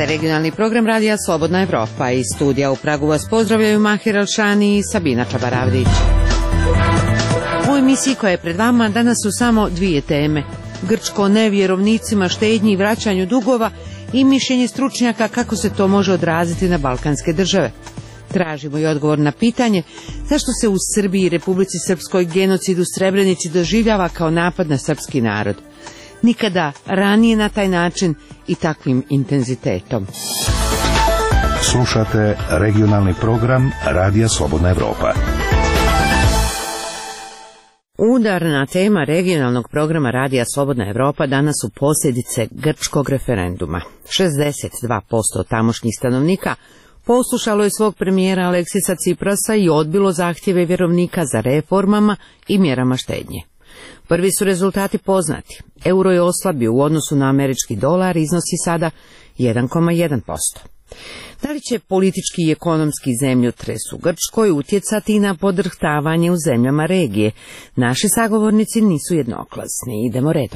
Slušate regionalni program Radija Slobodna Evropa. Iz studija u Pragu vas pozdravljaju Mahir Alšani i Sabina Čabaravdić. U emisiji koja je pred vama danas su samo dvije teme. Grčko ne vjerovnicima, štednji i vraćanju dugova i mišljenje stručnjaka kako se to može odraziti na balkanske države. Tražimo i odgovor na pitanje zašto se u Srbiji i Republici Srpskoj genocid u Srebrenici doživljava kao napad na srpski narod. Nikada ranije na taj način i takvim intenzitetom. Slušate regionalni program Radija Slobodna Evropa. Udarna tema regionalnog programa Radija Slobodna Evropa danas su posljedice grčkog referenduma. 62% tamošnjih stanovnika poslušalo je svog premijera Aleksisa Ciprasa i odbilo zahtjeve vjerovnika za reformama i mjerama štednje. Prvi su rezultati poznati. Euro je oslabio u odnosu na američki dolar, iznosi sada 1,1%. Da li će politički i ekonomski zemljotres u Grčkoj utjecati na podrhtavanje u zemljama regije? Naši sagovornici nisu jednoglasni. Idemo redom.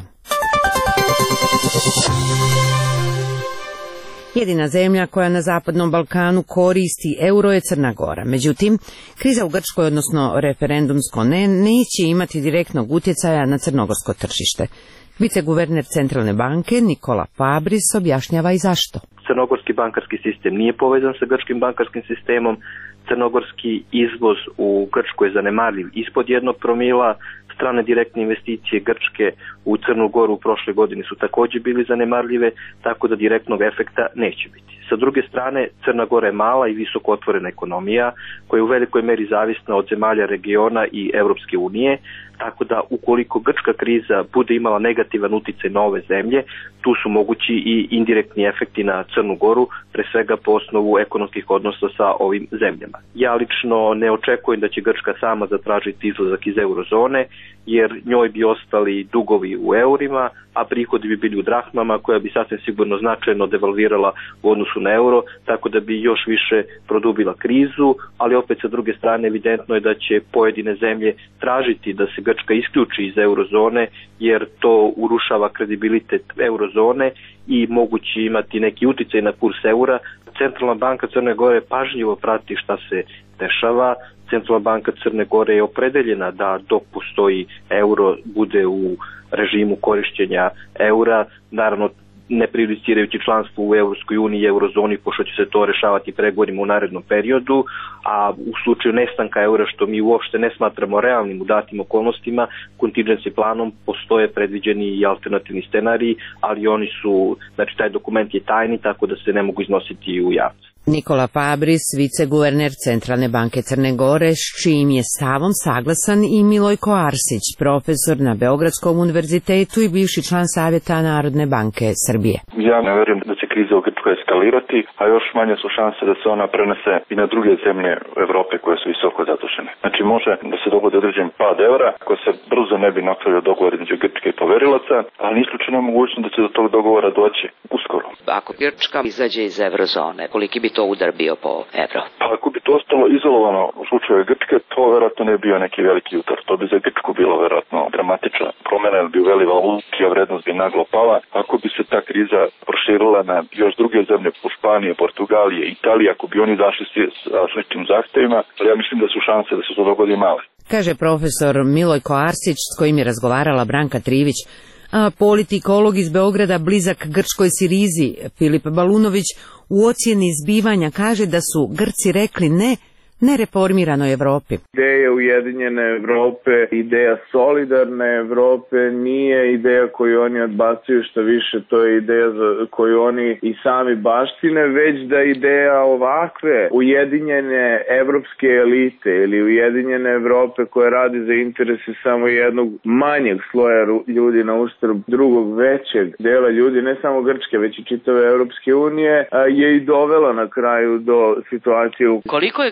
Jedina zemlja koja na Zapadnom Balkanu koristi euro je Crna Gora. Međutim, kriza u Grčkoj, odnosno referendumsko neće imati direktnog utjecaja na crnogorsko tržište. Viceguverner Centralne banke Nikola Fabris objašnjava i zašto. Crnogorski bankarski sistem nije povezan sa grčkim bankarskim sistemom. Crnogorski izvoz u Grčkoj je zanemarljiv ispod 1%. Strane direktne investicije Grčke u Crnu Goru u prošle godine su također bili zanemarljive, tako da direktnog efekta neće biti. Sa druge strane, Crna Gora je mala i visoko otvorena ekonomija koja je u velikoj meri zavisna od zemalja regiona i Europske unije, tako da ukoliko grčka kriza bude imala negativan utjecaj na ove zemlje, tu su mogući i indirektni efekti na Crnu Goru, pre svega po osnovu ekonomskih odnosa sa ovim zemljama. Ja lično ne očekujem da će Grčka sama zatražiti izlazak iz eurozone, jer njoj bi ostali dugovi u eurima, a prihodi bi bili u drahmama, koja bi sasvim sigurno značajno devalvirala u odnosu na euro, tako da bi još više produbila krizu, ali opet sa druge strane evidentno je da će pojedine zemlje tražiti da se Grčka isključi iz eurozone, jer to urušava kredibilitet eurozone i mogući imati neki utjecaj na kurs eura. Centralna banka Crne Gore pažljivo prati šta se dešava. Centralna banka Crne Gore je opredeljena da dok postoji euro bude u režimu korišćenja eura, naravno ne prejudicirajući članstvo u Europskoj uniji i eurozoni, pošto će se to rešavati pregovorima u narednom periodu, a u slučaju nestanka eura, što mi uopšte ne smatramo realnim u datim okolnostima, contingency planom postoje predviđeni i alternativni scenariji, ali oni su, znači taj dokument je tajni, tako da se ne mogu iznositi u javnost. Nikola Fabris, viceguverner Centralne banke Crne Gore, s čijim je stavom saglasan i Milojko Arsić, profesor na Beogradskom univerzitetu i bivši član Savjeta Narodne banke Srbije. Ja ne vjerujem da će kriza u Grčkoj eskalirati, a još manje su šanse da se ona prenese i na druge zemlje Evrope koje su visoko zadužene. Znači može da se dogodi određen pad evra, ako se brzo ne bi napravio dogovor između Grčke i poverilaca, ali nije isključena mogućnost da će do tog dogovora doći uskoro. Ako Grčka izađe iz eurozone, koliki bi to udar bio po evro? Pa ako bi to ostalo izolovano u slučaju Grčke, to vjerojatno ne bi bio neki veliki udar. To bi za Grčku bilo vjerojatno dramatična promjena, jer bi uveli valutu, a vrednost bi naglo pala. Ako bi se ta kriza proširila na još druge zemlje, po Španije, Portugalije, Italije, ako bi oni zašli sa sličnim zahtjevima, ali ja mislim da su šanse da se to dogodi male. Kaže profesor Milojko Arsić, s kojim je razgovarala Branka Trivić. A politikolog iz Beograda blizak grčkoj Sirizi Filip Balunović u ocjeni zbivanja kaže da su Grci rekli ne nereformiranoj Evropi. Ideja Ujedinjene Evrope, ideja solidarne Evrope nije ideja koju oni odbacuju, što više to je ideja koju oni i sami baštine, već da ideja ovakve ujedinjene evropske elite ili ujedinjene Evrope koja radi za interese samo jednog manjeg sloja ljudi na uštrb drugog većeg dela ljudi, ne samo Grčke, već i čitave Europske unije, je i dovela na kraju do situacije. Koliko je Grčka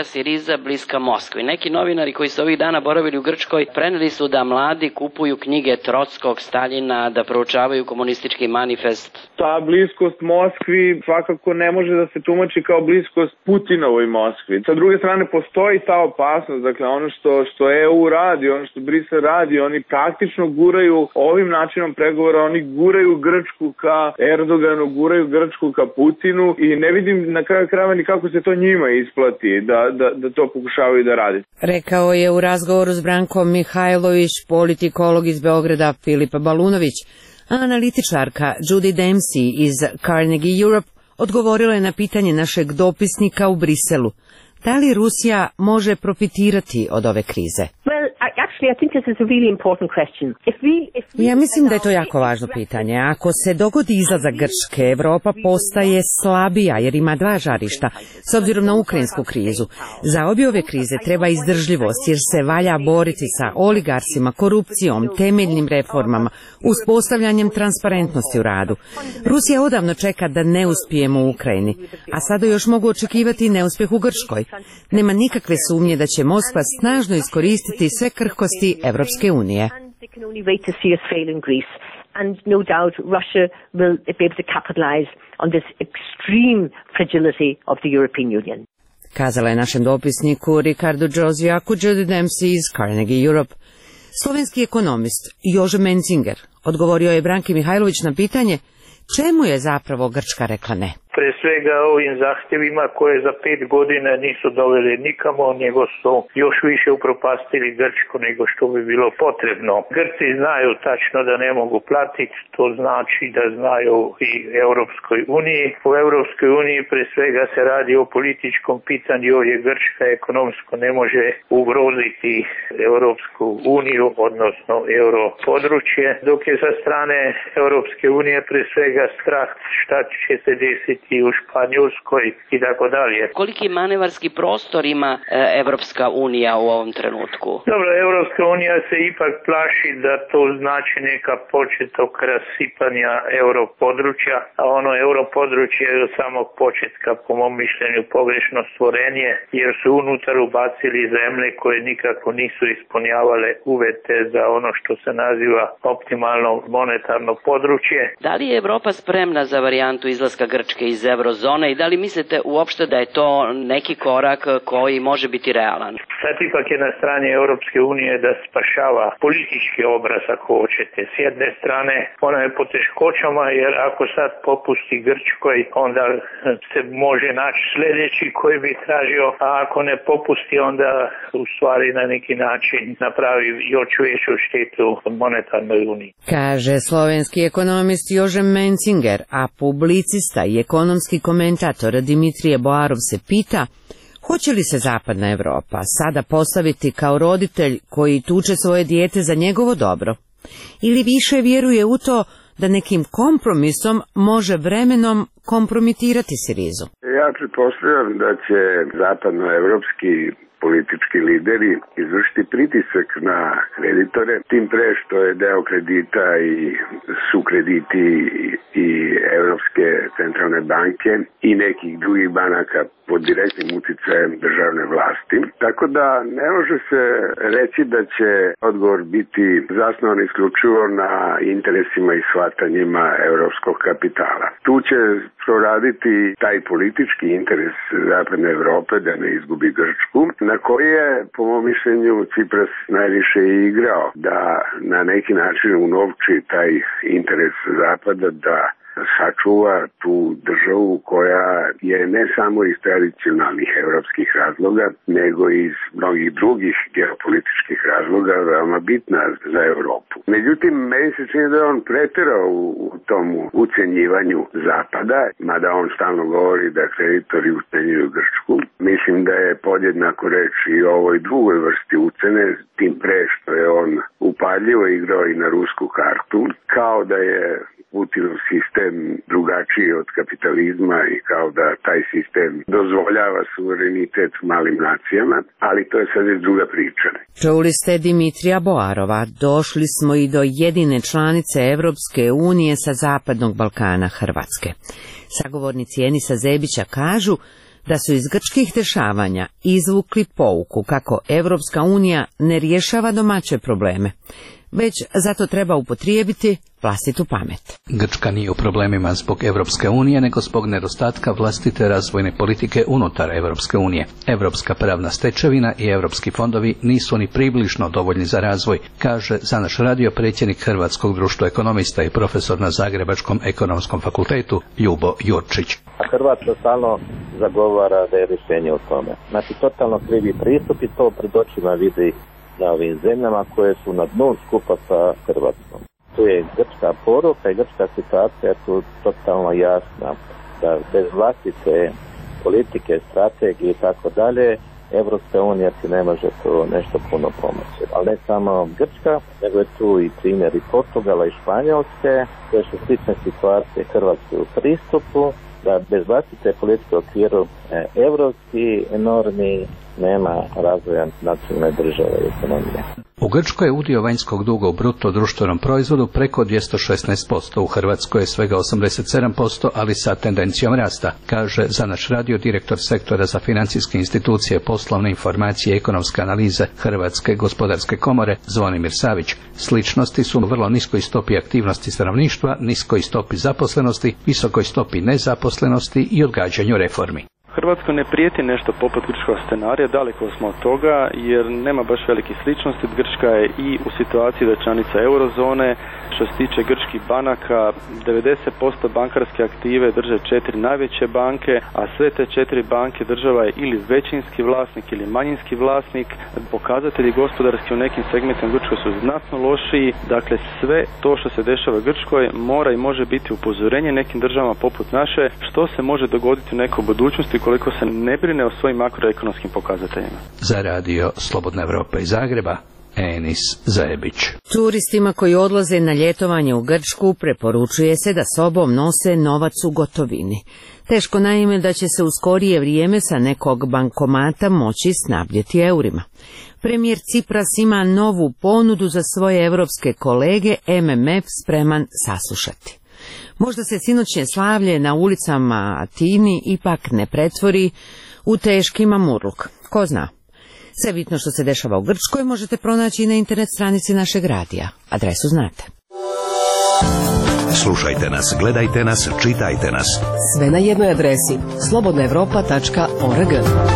Siriza bliska Moskvi. Neki novinari koji su ovih dana boravili u Grčkoj preneli su da mladi kupuju knjige Trockog, Staljina, da proučavaju komunistički manifest. Ta bliskost Moskvi svakako ne može da se tumači kao bliskost Putinovoj Moskvi. Sa druge strane postoji ta opasnost, dakle ono što EU radi, ono što Brisel radi, oni praktično guraju ovim načinom pregovora, oni guraju Grčku ka Erdoganu, guraju Grčku ka Putinu i ne vidim na kraju krajeva ni kako se to njima isplati da to pokušavaju da radi. Rekao je u razgovoru s Brankom Mihajlović politikolog iz Beograda Filip Balunović, a analitičarka Judy Dempsey iz Carnegie Europe odgovorila je na pitanje našeg dopisnika u Briselu. Da li Rusija može profitirati od ove krize? Ja mislim da je to jako važno pitanje. Ako se dogodi izlazak Grčke, Evropa postaje slabija jer ima dva žarišta, s obzirom na ukrajinsku krizu. Za obje ove krize treba izdržljivost jer se valja boriti sa oligarsima, korupcijom, temeljnim reformama, uspostavljanjem transparentnosti u radu. Rusija odavno čeka da ne uspijemo u Ukrajini, a sada još mogu očekivati neuspjeh u Grčkoj. Nema nikakve sumnje da će Moskva snažno iskoristiti sve krhkosti Evropske unije. Kazala je našem dopisniku Ricardo Džozijaku Judy Dempsey iz Carnegie Europe. Slovenski ekonomist Jože Menzinger odgovorio je Branki Mihajlović na pitanje čemu je zapravo Grčka rekla ne. Pre svega ovim zahtjevima koje za 5 godina nisu doveli nikamo, nego su još više upropastili Grčku nego što bi bilo potrebno. Grci znaju tačno da ne mogu platiti, to znači da znaju i Europskoj uniji. U Europskoj uniji pre svega se radi o političkom pitanju, jer Grčka ekonomsko ne može ugroziti Europsku uniju, odnosno europodručje, dok je sa strane Europske unije pre svega strah šta će se desiti i u Španjolskoj i tako dalje. Koliki manevarski prostor ima Evropska unija u ovom trenutku? Dobro, Evropska unija se ipak plaši da to znači neka početok rasipanja europodručja, a ono europodručje je od samog početka po mom mišljenju pogrešno stvorenje, jer su unutar ubacili zemlje koje nikako nisu ispunjavale uvjete za ono što se naziva optimalno monetarno područje. Da li je Evropa spremna za varijantu izlaska Grčke iz eurozone i da li mislite uopšte da je to neki korak koji može biti realan? Sad ipak je na strani Europske unije da spašava politički obraz, ako hoćete. S jedne strane ona je po teškoćama, jer ako sad popusti Grčkoj, onda se može naći sljedeći koji bi tražio, a ako ne popusti, onda u stvari na neki način napravi još veću štetu monetarnoj uniji. Kaže slovenski ekonomist Jože Menzinger, a publicista i ekonomski komentator Dimitrije Boarov se pita hoće li se Zapadna Evropa sada postaviti kao roditelj koji tuče svoje dijete za njegovo dobro ili više vjeruje u to da nekim kompromisom može vremenom kompromitirati Sirizu. Ja pretpostavljam da će zapadnoevropski politički lideri izvršiti pritisak na kreditore, tim pre što je deo kredita i su krediti i Evropske centralne banke i nekih drugih banaka pod direktnim uticajem državne vlasti. Tako da ne može se reći da će odgovor biti zasnovan isključivo na interesima i shvatanjima evropskog kapitala. Tu će proraditi taj politički interes Zapadne Evrope da ne izgubi Grčku, na koji je, po mom mišljenju, Cipras najviše igrao, da na neki način unovči taj interes Zapada da sačuva tu državu koja je ne samo iz tradicionalnih evropskih razloga, nego i iz mnogih drugih geopolitičkih razloga veoma bitna za Evropu. Međutim, meni se čini da je on preterao u tom ucenjivanju Zapada, mada on stalno govori da kreditori ucenjuju Grčku. Mislim da je podjednako reč i o ovoj drugoj vrsti ucene, tim pre što je on upaljivo igrao i na rusku kartu, kao da je Putinov sistem drugačiji od kapitalizma i kao da taj sistem dozvoljava suverenitet malim nacijama, ali to je sad već druga priča. Čuli ste Dimitrija Boarova, došli smo i do jedine članice Evropske unije sa Zapadnog Balkana, Hrvatske. Sagovornici Enisa Zebića kažu da su iz grčkih dešavanja izvukli pouku kako Evropska unija ne rješava domaće probleme, već zato treba upotrijebiti vlastitu pamet. Grčka nije u problemima zbog Evropske unije, nego zbog nedostatka vlastite razvojne politike unutar Evropske unije. Evropska pravna stečevina i evropski fondovi nisu ni približno dovoljni za razvoj, kaže za naš radio predsjednik Hrvatskog društva ekonomista i profesor na Zagrebačkom ekonomskom fakultetu Ljubo Jurčić. Hrvatska stalno zagovara da je rješenje u tome. Znači, totalno krivi pristup i to pred očima vidi na ovim zemljama koje su na dnu skupa sa Hrvatskom. Tu je grčka poruka i grčka situacija je tu totalno jasna, da bez vlastite politike, strategije i tako dalje, Evropska unija si ne može tu nešto puno pomoći. Ali ne samo Grčka, nego je tu i primjer i Portugala i Španjolske, koje su slične situacije Hrvatske u pristupu, da bez vlastite politike u okviru evropski normi nema razvoja nacionalne države i ekonomije. U Grčkoj je udio vanjskog duga u bruto društvenom proizvodu preko 216%, u Hrvatskoj je svega 87%, ali sa tendencijom rasta, kaže za naš radio direktor sektora za financijske institucije, poslovne informacije i ekonomske analize Hrvatske gospodarske komore Zvonimir Savić. Sličnosti su u vrlo niskoj stopi aktivnosti stanovništva, niskoj stopi zaposlenosti, visokoj stopi nezaposlenosti i odgađanju reformi. Hrvatskoj ne prijeti nešto poput grčkog scenarija, daleko smo od toga jer nema baš velike sličnosti. Grčka je i u situaciji da je članica eurozone. Što se tiče grčkih banaka, 90% bankarske aktive drže 4 najveće banke, a sve te 4 banke država je ili većinski vlasnik ili manjinski vlasnik. Pokazatelji gospodarski u nekim segmentima Grčkoj su znatno lošiji. Dakle, sve to što se dešava u Grčkoj mora i može biti upozorenje nekim državama poput naše što se može dogoditi u nekoj budućnosti koliko se ne brine o svojim makroekonomskim pokazateljima. Za radio Slobodna Evropa iz Zagreba, Enis Zajebić. Turistima koji odlaze na ljetovanje u Grčku preporučuje se da sobom nose novac u gotovini. Teško naime da će se u skorije vrijeme sa nekog bankomata moći snabdjeti eurima. Premijer Cipras ima novu ponudu za svoje evropske kolege, MMF spreman saslušati. Možda se sinoćnje slavlje na ulicama Atini ipak ne pretvori u teški mamurluk. Ko zna? Sve bitno što se dešava u Grčkoj možete pronaći i na internet stranici našeg radija. Adresu znate. Slušajte nas, gledajte nas, čitajte nas. Sve na jednoj adresi slobodnaevropa.org.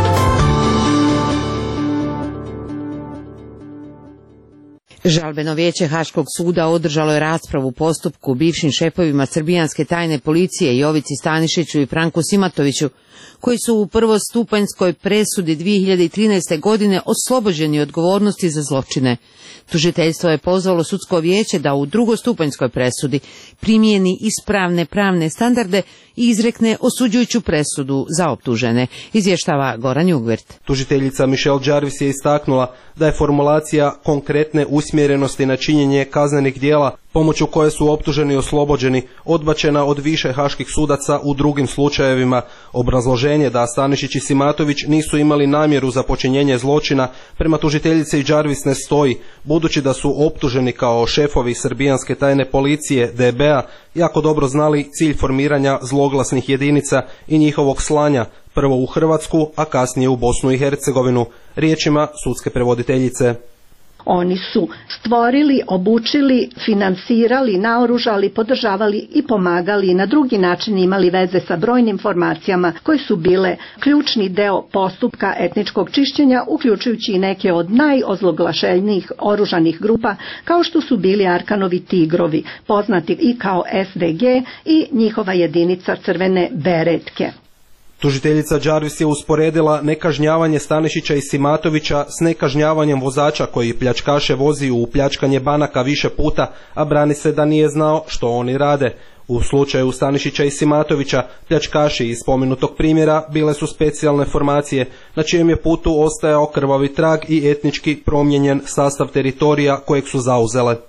Žalbeno vijeće Haškog suda održalo je raspravu u postupku bivšim šefovima srbijanske tajne policije Jovici Stanišiću i Franku Simatoviću, koji su u prvostupanjskoj presudi 2013. godine oslobođeni odgovornosti za zločine. Tužiteljstvo je pozvalo sudsko vijeće da u drugostupanjskoj presudi primijeni ispravne pravne standarde i izrekne osuđujuću presudu za optužene, izvještava Goran Jugvirt. Tužiteljica Michelle Jarvis je istaknula da je formulacija konkretne usmjerenosti na činjenje kaznenih djela pomoću koje su optuženi oslobođeni odbačena od više haških sudaca u drugim slučajevima. Obrazloženje da Stanišić i Simatović nisu imali namjeru za počinjenje zločina prema tužiteljici Jarvis ne stoji, budući da su optuženi kao šefovi srbijanske tajne policije DB-a jako dobro znali cilj formiranja zloglasnih jedinica i njihovog slanja, prvo u Hrvatsku, a kasnije u Bosnu i Hercegovinu, riječima sudske prevoditeljice. Oni su stvorili, obučili, finansirali, naoružali, podržavali i pomagali i na drugi način imali veze sa brojnim formacijama koje su bile ključni deo postupka etničkog čišćenja, uključujući i neke od najozloglašenijih oružanih grupa kao što su bili Arkanovi tigrovi, poznati i kao SDG i njihova jedinica Crvene beretke. Tužiteljica Jarvis je usporedila nekažnjavanje Stanišića i Simatovića s nekažnjavanjem vozača koji pljačkaše vozi u pljačkanje banaka više puta, a brani se da nije znao što oni rade. U slučaju Stanišića i Simatovića, pljačkaši iz spomenutog primjera bile su specijalne formacije, na čijem je putu ostajao krvavi trag i etnički promijenjen sastav teritorija kojeg su zauzele.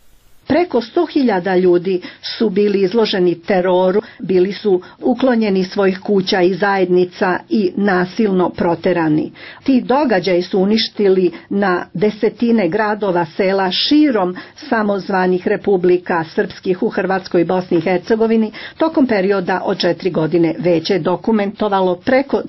Preko 100.000 ljudi su bili izloženi teroru, bili su uklonjeni svojih kuća i zajednica i nasilno proterani. Ti događaji su uništili na desetine gradova, sela širom samozvanih republika srpskih u Hrvatskoj i Bosni i Hercegovini. Tokom perioda od 4 godine već je dokumentovalo preko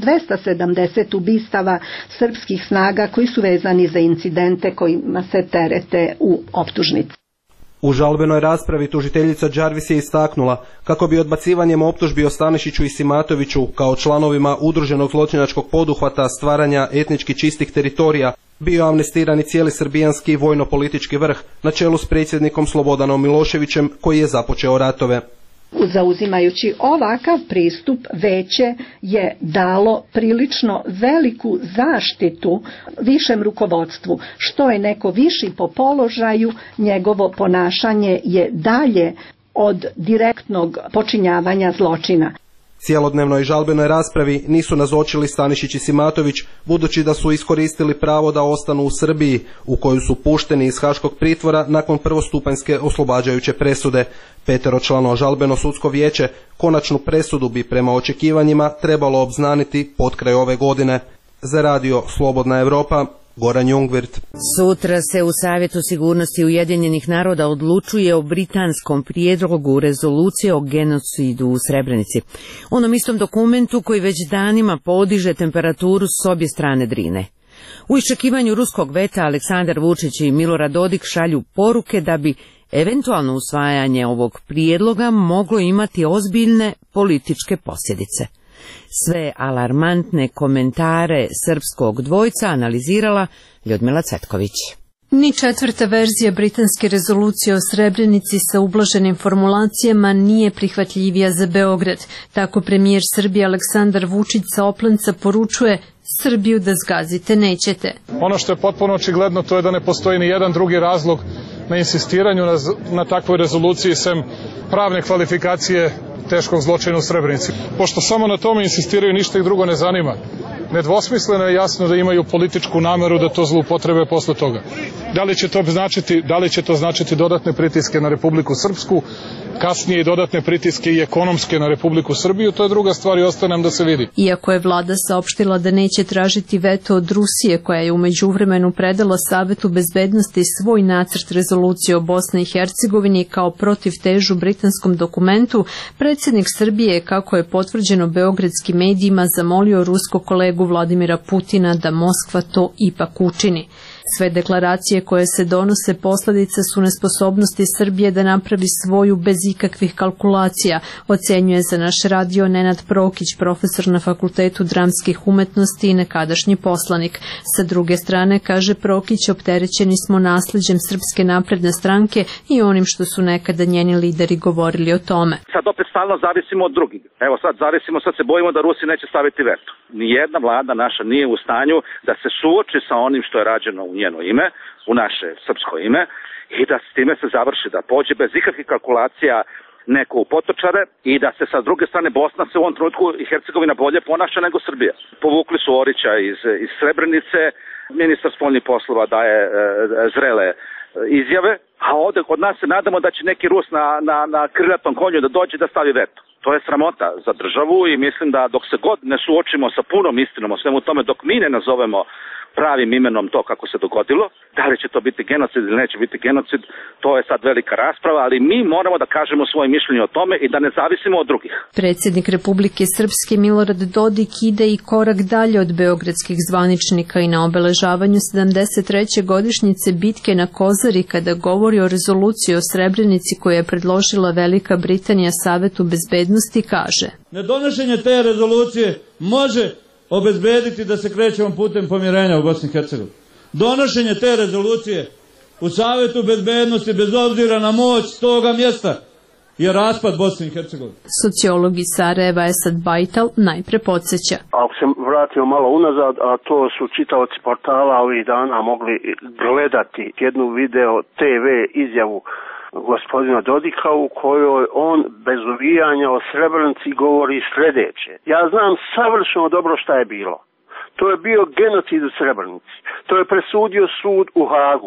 270 ubistava srpskih snaga koji su vezani za incidente kojima se terete u optužnici. U žalbenoj raspravi tužiteljica Đarvis je istaknula kako bi odbacivanjem optužbi o Stanišiću i Simatoviću kao članovima udruženog zločinačkog poduhvata stvaranja etnički čistih teritorija bio amnestirani cijeli srbijanski vojno-politički vrh na čelu s predsjednikom Slobodanom Miloševićem koji je započeo ratove. Zauzimajući ovakav pristup, veće je dalo prilično veliku zaštitu višem rukovodstvu. Što je neko viši po položaju, njegovo ponašanje je dalje od direktnog počinjavanja zločina. Cijelodnevnoj žalbenoj raspravi nisu nazočili Stanišić i Simatović, budući da su iskoristili pravo da ostanu u Srbiji, u koju su pušteni iz haškog pritvora nakon prvostupanjske oslobađajuće presude. 5 članova žalbeno sudsko vijeće konačnu presudu bi prema očekivanjima trebalo obznaniti potkraj ove godine. Za radio Slobodna Evropa, Goran Jungwirth. Sutra se u Savjetu sigurnosti Ujedinjenih naroda odlučuje o britanskom prijedlogu rezolucije o genocidu u Srebrenici. Onom istom dokumentu koji već danima podiže temperaturu s obje strane Drine. U iščekivanju ruskog veta Aleksandar Vučić i Milorad Dodik šalju poruke da bi eventualno usvajanje ovog prijedloga moglo imati ozbiljne političke posljedice. Sve alarmantne komentare srpskog dvojca analizirala Ljudmila Cvetković. Ni četvrta verzija britanske rezolucije o Srebrenici sa ublaženim formulacijama nije prihvatljivija za Beograd. Tako premijer Srbije Aleksandar Vučić sa Oplenca poručuje: Srbiju da zgazite nećete. Ono što je potpuno očigledno to je da ne postoji ni jedan drugi razlog na insistiranju na takvoj rezoluciji sem pravne kvalifikacije teškog zločina u Srebrenici. Pošto samo na tome insistiraju, ništa ih drugo ne zanima. Nedvosmisleno je jasno da imaju političku nameru da to zloupotrebe posle toga. Da li će to značiti dodatne pritiske na Republiku Srpsku, kasnije i dodatne pritiske i ekonomske na Republiku Srbiju, to je druga stvar i ostaje nam da se vidi. Iako je vlada saopštila da neće tražiti veto od Rusije, koja je u međuvremenu predala Savetu bezbednosti svoj nacrt rezolucije o Bosni i Hercegovini kao protivtežu britanskom dokumentu, predsjednik Srbije, kako je potvrđeno beogradskim medijima, zamolio ruskog kolegu Vladimira Putina da Moskva to ipak učini. Sve deklaracije koje se donose posljedice su nesposobnosti Srbije da napravi svoju bez ikakvih kalkulacija, ocenjuje za naš radio Nenad Prokić, profesor na Fakultetu dramskih umetnosti i nekadašnji poslanik. Sa druge strane, kaže Prokić, opterećeni smo naslijeđem Srpske napredne stranke i onim što su nekada njeni lideri govorili o tome. Sad opet stalno zavisimo od drugih. Evo sad se bojimo da Rusi neće staviti veto. Nijedna vlada naša nije u stanju da se suoči sa onim što je rađeno u njeno ime, u naše srpsko ime, i da s time se završi, da pođe bez ikakvih kalkulacija neko u potočare i da se sa druge strane Bosna se u ovom trenutku i Hercegovina bolje ponaša nego Srbija. Povukli su Orića iz Srebrenice, ministar spoljnih poslova daje zrele izjave, a ovde kod nas se nadamo da će neki Rus na krilatom konju da dođe da stavi veto. To je sramota za državu i mislim da dok se god ne suočimo sa punom istinom o svemu tome, dok mi ne nazovemo pravim imenom to kako se dogodilo, da li će to biti genocid ili neće biti genocid, to je sad velika rasprava, ali mi moramo da kažemo svoje mišljenje o tome i da ne zavisimo od drugih. Predsjednik Republike Srpske Milorad Dodik ide i korak dalje od beogradskih zvaničnika i na obeležavanju 73. godišnjice bitke na Kozari, kada govori o rezoluciji o Srebrenici koju je predložila Velika Britanija Savetu bezbednosti, kaže: Nedonošenje te rezolucije može obezbediti da se krećemo putem pomirenja u Bosni i Hercegovini. Donošenje te rezolucije u Savetu bezbednosti, bez obzira na moć toga mjesta, je raspad Bosne i Hercegovine. Sociolog iz Sarajeva Esad Bajtal najpre podsjeća. Ako se vratimo malo unazad, a to su čitaoci portala ovih dana mogli gledati jednu video TV izjavu gospodina Dodika u kojoj on bez uvijanja o Srebrenici govori sljedeće. Ja znam savršeno dobro šta je bilo. To je bio genocid u Srebrenici. To je presudio sud u Hagu.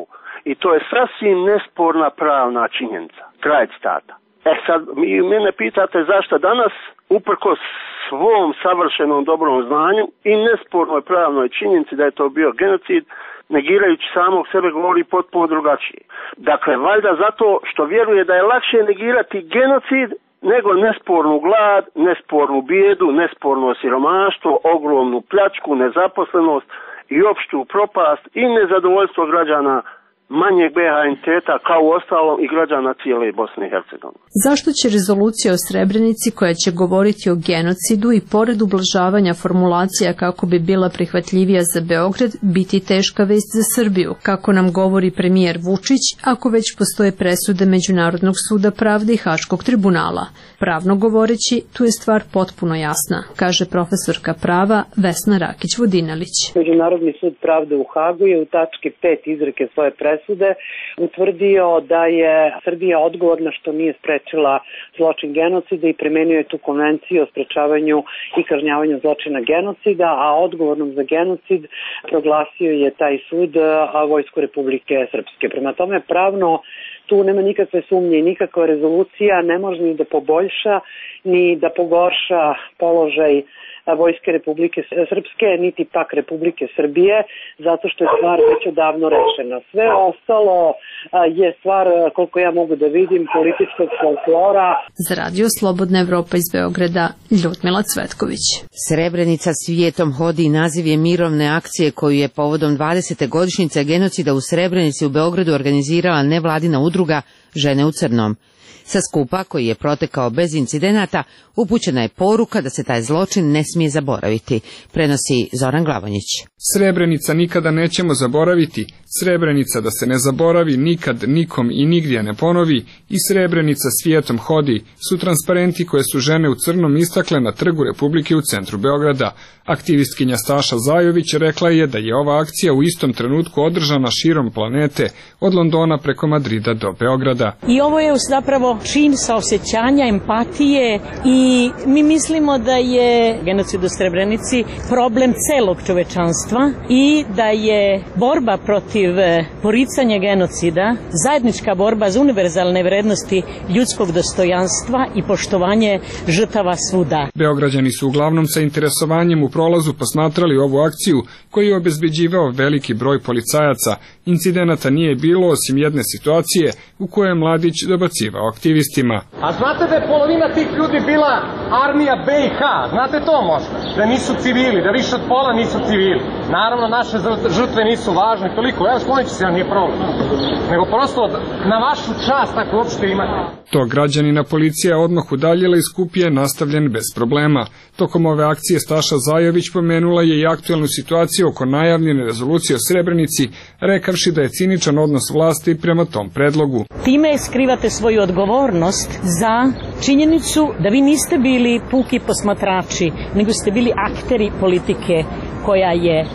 i to je sasvim nesporna pravna činjenica. Kraj citata. Sad, mene pitate zašto danas, uprkos svom savršenom dobrom znanju i nespornoj pravnoj činjenici da je to bio genocid, negirajući samog sebe govori potpuno drugačije. Dakle, valjda zato što vjeruje da je lakše negirati genocid nego nespornu glad, nespornu bijedu, nesporno siromaštvo, ogromnu pljačku, nezaposlenost i opštu propast i nezadovoljstvo građana manjeg BiH entiteta kao uostalom i građana cijele Bosne i Hercegovine. Zašto će rezolucija o Srebrenici koja će govoriti o genocidu i pored ublažavanja formulacija kako bi bila prihvatljivija za Beograd biti teška vest za Srbiju, kako nam govori premijer Vučić, ako već postoje presude Međunarodnog suda pravde i Haškog tribunala? Pravno govoreći, tu je stvar potpuno jasna, kaže profesorka prava Vesna Rakić-Vodinelić. Međunarodni sud pravde u Hagu je u tački 5 izreke svoje presude utvrdio da je Srbija odgovorna što nije sprečila zločin genocida i primenio je tu konvenciju o sprečavanju i kažnjavanju zločina genocida, a odgovornom za genocid proglasio je taj sud Vojsku Republike Srpske. Prema tome, pravno tu nema nikakve sumnje i nikakva rezolucija ne može ni da poboljša ni da pogorša položaj Vojske Republike Srpske, niti pak Republike Srbije, zato što je stvar već odavno rešena. Sve ostalo je stvar, koliko ja mogu da vidim, političkog folklora. Za Radio Slobodna Evropa iz Beograda, Ljudmila Cvetković. Srebrenica svijetom hodi i naziv je mirovne akcije koju je povodom 20. godišnjice genocida u Srebrenici u Beogradu organizirala nevladina udruga Žene u crnom. Sa skupa, koji je protekao bez incidenata, upućena je poruka da se taj zločin ne smije zaboraviti, prenosi Zoran Glavonjić. Srebrenica nikada nećemo zaboraviti, Srebrenica da se ne zaboravi nikad nikom i nigdje ne ponovi i Srebrenica svijetom hodi su transparenti koje su žene u crnom istakle na Trgu Republike u centru Beograda. Aktivistkinja Staša Zajović rekla je da je ova akcija u istom trenutku održana širom planete, od Londona preko Madrida do Beograda. I ovo je zapravo čin saosećanja, empatije i mi mislimo da je genocid u Srebrenici problem celog čovečanstva i da je borba protiv poricanja genocida zajednička borba za univerzalne vrednosti ljudskog dostojanstva i poštovanje žrtava svuda. Beograđani su uglavnom sa interesovanjem u prolazu posmatrali ovu akciju koju je obezbeđivao veliki broj policajaca. Incidenata nije bilo osim jedne situacije u kojoj je mladić dobacivao aktivistima. A znate da je polovina tih ljudi bila armija BiH? Znate to možda? Da nisu civili, da više od pola nisu civili. Naravno, naše žrtve nisu važne toliko. Evo, sklonit ću se, nije problem. Nego prosto na vašu čast, ako uopšte imate. Tog građanina policija odmah udaljila iz Kupije, nastavljen bez problema. Tokom ove akcije Staša Zajović pomenula je i aktuelnu situaciju oko najavljene rezolucije o Srebrenici, rekavši da je ciničan odnos vlasti prema tom predlogu. Time skrivate svoju odgovornost za činjenicu da vi niste bili puki posmatrači, nego ste bili akteri politike koja je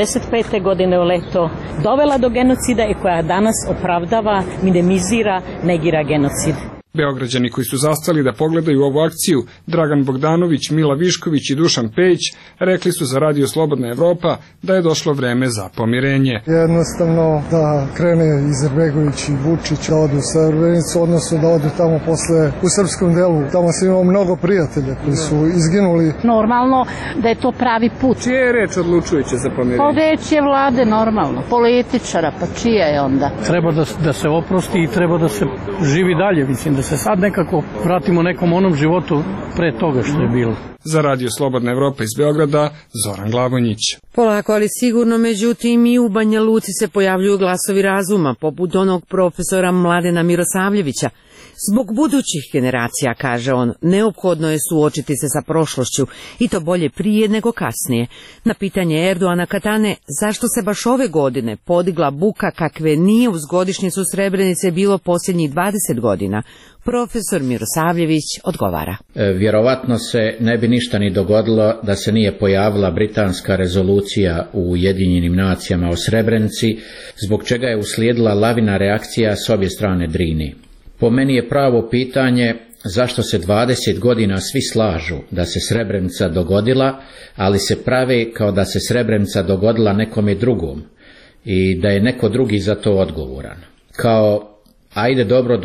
95. godine u leto dovela do genocida i koja danas opravdava, minimizira, negira genocid. Beograđani koji su zastali da pogledaju ovu akciju, Dragan Bogdanović, Mila Višković i Dušan Pejić, rekli su za Radio Slobodna Evropa da je došlo vreme za pomirenje. Jednostavno da krene Izetbegović i Vučić da odu u Srebrenicu, odnosno da odu tamo posle u srpskom delu. Tamo se imamo mnogo prijatelja koji su izginuli. Normalno da je to pravi put. Čija je reč odlučujuća za pomirenje? Pa reč je vlade normalno, političara, pa čija je onda? Treba da se oprosti i treba da se živi dalje, mislim da se sad nekako vratimo nekom onom životu pre toga što je bilo. Za Radio Slobodna Evropa iz Beograda, Zoran Glavonjić. Polako, ali sigurno, međutim, i u Banja Luci se pojavljuju glasovi razuma, poput onog profesora Mladena Mirosavljevića. Zbog budućih generacija, kaže on, neophodno je suočiti se sa prošlošću i to bolje prije nego kasnije. Na pitanje Erdoana Katane zašto se baš ove godine podigla buka kakve nije uz godišnjicu Srebrenice bilo posljednjih 20 godina, profesor Mirosavljević odgovara. Vjerovatno se ne bi ništa ni dogodilo da se nije pojavila britanska rezolucija u Ujedinjenim nacijama o Srebrenici, zbog čega je uslijedila lavina reakcija s obje strane Drini. Po meni je pravo pitanje zašto se 20 godina svi slažu da se Srebrenica dogodila, ali se prave kao da se Srebrenica dogodila nekome drugom. i da je neko drugi za to odgovoran. Kao, ajde dobro,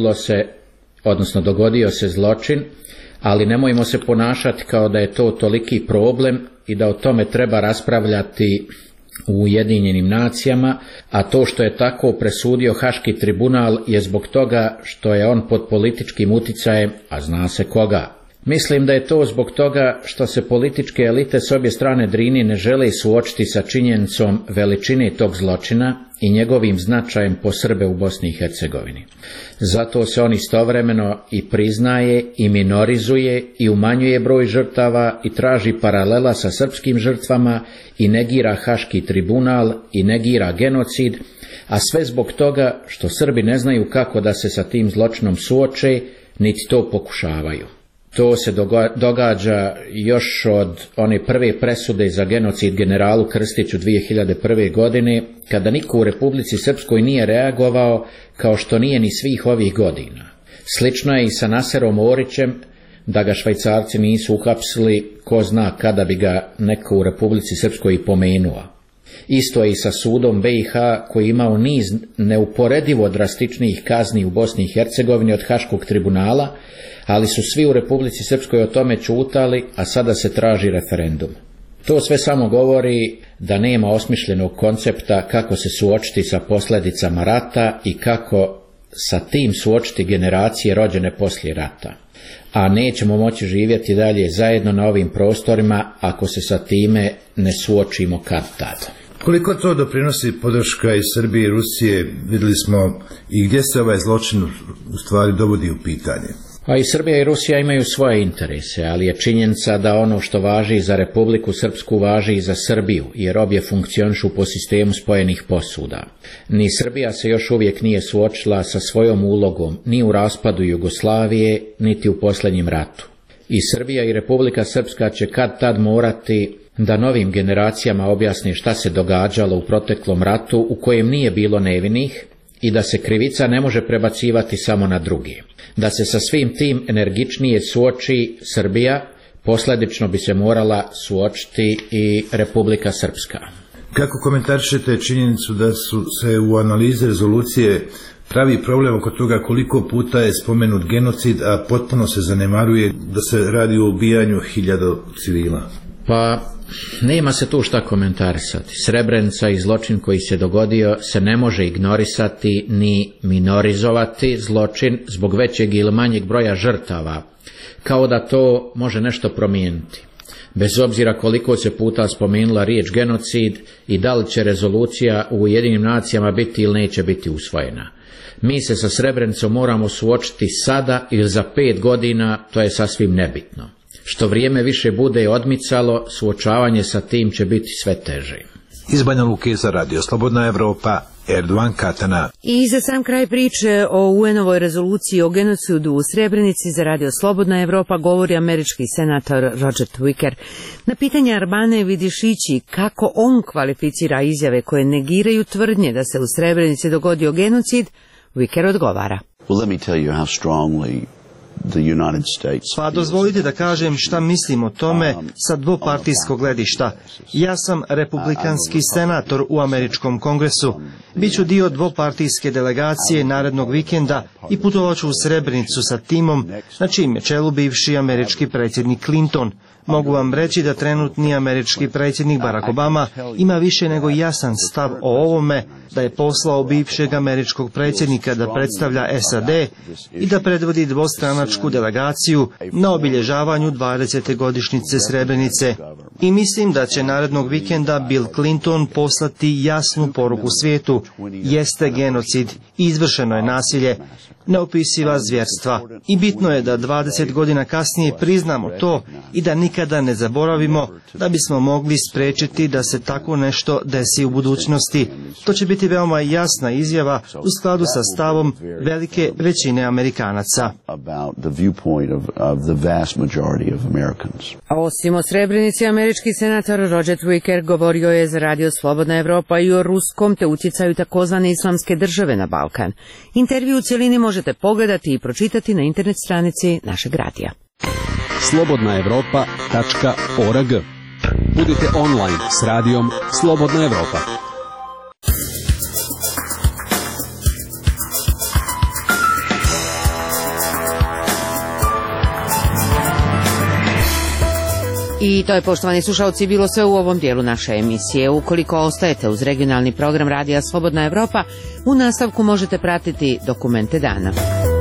dogodio se zločin, ali nemojmo se ponašati kao da je to toliki problem i da o tome treba raspravljati u Ujedinjenim nacijama, a to što je tako presudio Haški tribunal je zbog toga što je on pod političkim uticajem, a zna se koga. Mislim da je to zbog toga što se političke elite s obje strane Drini ne žele suočiti sa činjenicom veličine tog zločina i njegovim značajem po Srbe u Bosni i Hercegovini. Zato se on istovremeno i priznaje i minorizuje i umanjuje broj žrtava i traži paralela sa srpskim žrtvama i negira Haški tribunal i negira genocid, a sve zbog toga što Srbi ne znaju kako da se sa tim zločinom suoče, niti to pokušavaju. To se događa još od one prve presude za genocid generalu Krstiću 2001. godine, kada niko u Republici Srpskoj nije reagovao, kao što nije ni svih ovih godina. Slično je i sa Naserom Orićem, da ga Švajcarci nisu uhapsili, ko zna kada bi ga neko u Republici Srpskoj i pomenuo. Isto je i sa sudom BiH, koji je imao niz neuporedivo drastičnijih kazni u Bosni i Hercegovini od Haškog tribunala, ali su svi u Republici Srpskoj o tome ćutali, a sada se traži referendum. To sve samo govori da nema osmišljenog koncepta kako se suočiti sa posljedicama rata i kako sa tim suočiti generacije rođene poslije rata. A nećemo moći živjeti dalje zajedno na ovim prostorima ako se sa time ne suočimo kad-tad. Koliko to doprinosi podrška iz Srbije i Rusije, vidjeli smo, i gdje se ovaj zločin u stvari dovodi u pitanje? A i Srbija i Rusija imaju svoje interese, ali je činjenica da ono što važi za Republiku Srpsku važi i za Srbiju, jer obje funkcionišu po sistemu spojenih posuda. Ni Srbija se još uvijek nije suočila sa svojom ulogom ni u raspadu Jugoslavije, niti u posljednjem ratu. I Srbija i Republika Srpska će kad tad morati da novim generacijama objasni šta se događalo u proteklom ratu u kojem nije bilo nevinih i da se krivica ne može prebacivati samo na drugi. Da se sa svim tim energičnije suoči Srbija, posljedično bi se morala suočiti i Republika Srpska. Kako komentarišete činjenicu da su se u analizi rezolucije pravi problem oko toga koliko puta je spomenut genocid, a potpuno se zanemaruje da se radi o ubijanju 1000 civila? Pa, nema se tu šta komentarisati. Srebrenica i zločin koji se dogodio se ne može ignorisati ni minorizovati zločin zbog većeg ili manjeg broja žrtava, kao da to može nešto promijeniti. Bez obzira koliko se puta spomenula riječ genocid i da li će rezolucija u Ujedinjenim nacijama biti ili neće biti usvojena. Mi se sa Srebrenicom moramo suočiti sada ili za 5 godina, to je sasvim nebitno. Što vrijeme više bude odmicalo, suočavanje sa tim će biti sve teže. Iz Banja Luke za Radio Slobodna Evropa, Erdovan Katana. I za sam kraj priče o UN-ovoj rezoluciji o genocidu u Srebrenici za Radio Slobodna Evropa govori američki senator Roger Wicker. Na pitanje Arbane Vidišići kako on kvalificira izjave koje negiraju tvrdnje da se u Srebrenici dogodio genocid, Wicker odgovara. Well, let me tell you how strongly Pa dozvolite da kažem šta mislim o tome sa dvopartijskog gledišta. Ja sam republikanski senator u američkom kongresu. Biću dio dvopartijske delegacije narednog vikenda i putovaću u Srebrenicu sa timom na čijem je čelu bivši američki predsjednik Clinton. Mogu vam reći da trenutni američki predsjednik Barack Obama ima više nego jasan stav o ovome, da je poslao bivšeg američkog predsjednika da predstavlja SAD i da predvodi dvostranačku delegaciju na obilježavanju 20. godišnjice Srebrenice. I mislim da će narednog vikenda Bill Clinton poslati jasnu poruku svijetu. Jeste genocid, izvršeno je nasilje, neopisiva zvjerstva. I bitno je da 20 godina kasnije priznamo to i da nikada ne zaboravimo, da bismo mogli spriječiti da se tako nešto desi u budućnosti. To će biti veoma jasna izjava u skladu sa stavom velike većine Amerikanaca. Osim o Srebrenici, američki senator Roger Wicker govorio je za Radio Slobodna Evropa i o ruskom te utjecaju takozvane islamske države na Balkan. Intervju u cjelini možete pogledati i pročitati na internet stranici našeg radija. slobodnaevropa.org. Budite online s radijom Slobodna Evropa. I to je, poštovani slušalci, bilo sve u ovom dijelu naše emisije. Ukoliko ostajete uz regionalni program Radija Slobodna Evropa, u nastavku možete pratiti Dokumente dana.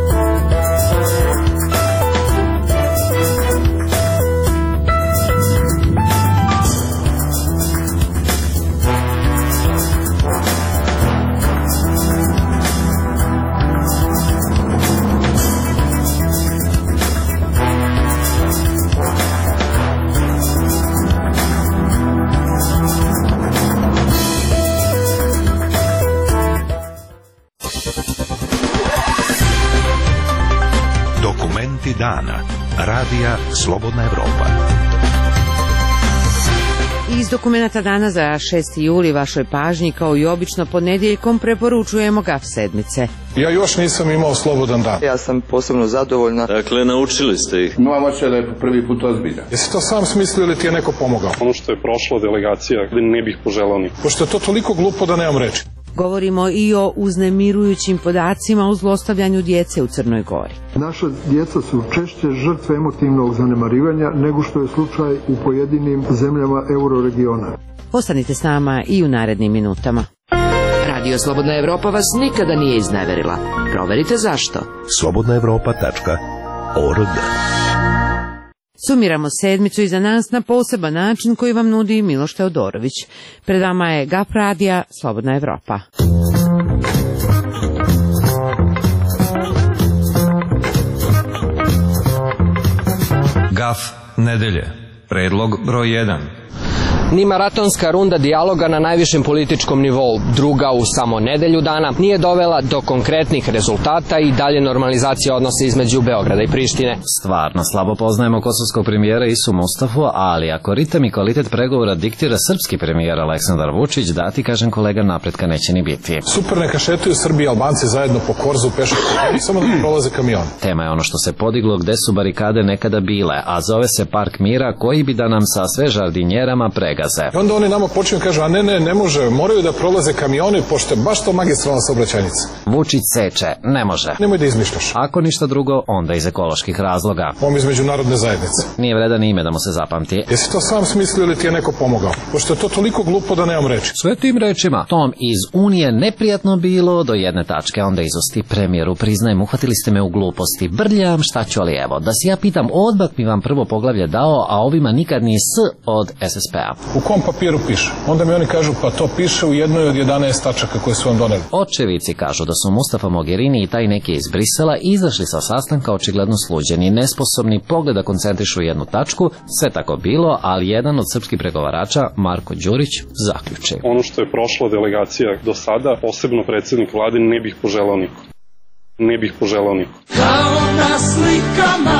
Dana. Radija Slobodna Evropa. Iz Dokumenta dana za 6. juli vašoj pažnji, kao i obično ponedjeljkom, preporučujemo GAF sedmice. Ja još nisam imao slobodan dan. Ja sam posebno zadovoljna. Dakle, naučili ste ih. Imam oče da je po prvi put ozbiljan. Jesi to sam smislio ili ti je neko pomogao? Ono što je prošla delegacija, ne bih poželao ni. Pošto je to toliko glupo da nemam reči. Govorimo i o uznemirujućim podacima o zlostavljanju djece u Crnoj Gori. Naša djeca su češće žrtve emotivnog zanemarivanja nego što je slučaj u pojedinim zemljama euroregiona. Ostanite s nama i u narednim minutama. Radio Slobodna Evropa vas nikada nije izneverila. Proverite zašto. slobodnaevropa.org. Sumiramo sedmicu iza nas na poseban način koji vam nudi Miloš Teodorović. Pred vama je GAP radija Slobodna Evropa. GAF nedelje. Predlog broj 1. Ni maratonska runda dijaloga na najvišem političkom nivou, druga u samo nedelju dana, nije dovela do konkretnih rezultata i dalje normalizacije odnosa između Beograda i Prištine. Stvarno, slabo poznajemo kosovskog premijera Isu Mustafu, ali ako ritam i kvalitet pregovora diktira srpski premijer Aleksandar Vučić, da ti kažem kolega, napretka neće ni biti. Super, neka šetuju Srbi i Albanci zajedno po korzu pešačkom, samo da prolaze kamion. Tema je ono što se podiglo, gde su barikade nekada bile, a zove se Park mira, koji bi da nam sa sve žardinjerama pregaze. I onda oni nama počinju i kažu, a ne može, moraju da prolaze kamioni, pošto je baš to magistralna saobraćajnica. Vučić seče, ne može. Nemoj da izmišljaš. Ako ništa drugo, onda iz ekoloških razloga. Iz međunarodne zajednice. Nije vredan ime da mu se zapamti. Jesi to sam smislio ili ti je neko pomogao? Pošto je to toliko glupo da nemam reči. Sve tim rečima, tom iz Unije neprijatno bilo do jedne tačke, onda izosti premijeru, priznajem, uhvatili ste me u gluposti, brljam, šta ću, ali evo, da se ja pitam, odbak mi vam prvo poglavlje dao, a ovima nikad ni S od SSP-a. U kom papiru piše? Onda mi oni kažu, pa to piše u jednoj od 11 tačaka koje su vam doneli. Očevici kažu da su Mustafa Mogherini i taj neki iz Brisela izašli sa sastanka očigledno sluđeni, nesposobni, pogleda koncentrišu jednu tačku, sve tako bilo, ali jedan od srpskih pregovarača, Marko Đurić, zaključi. Ono što je prošla delegacija do sada, posebno predsjednik vlade, ne bih poželao niko. Ne bih poželao niko. Kao na slikama,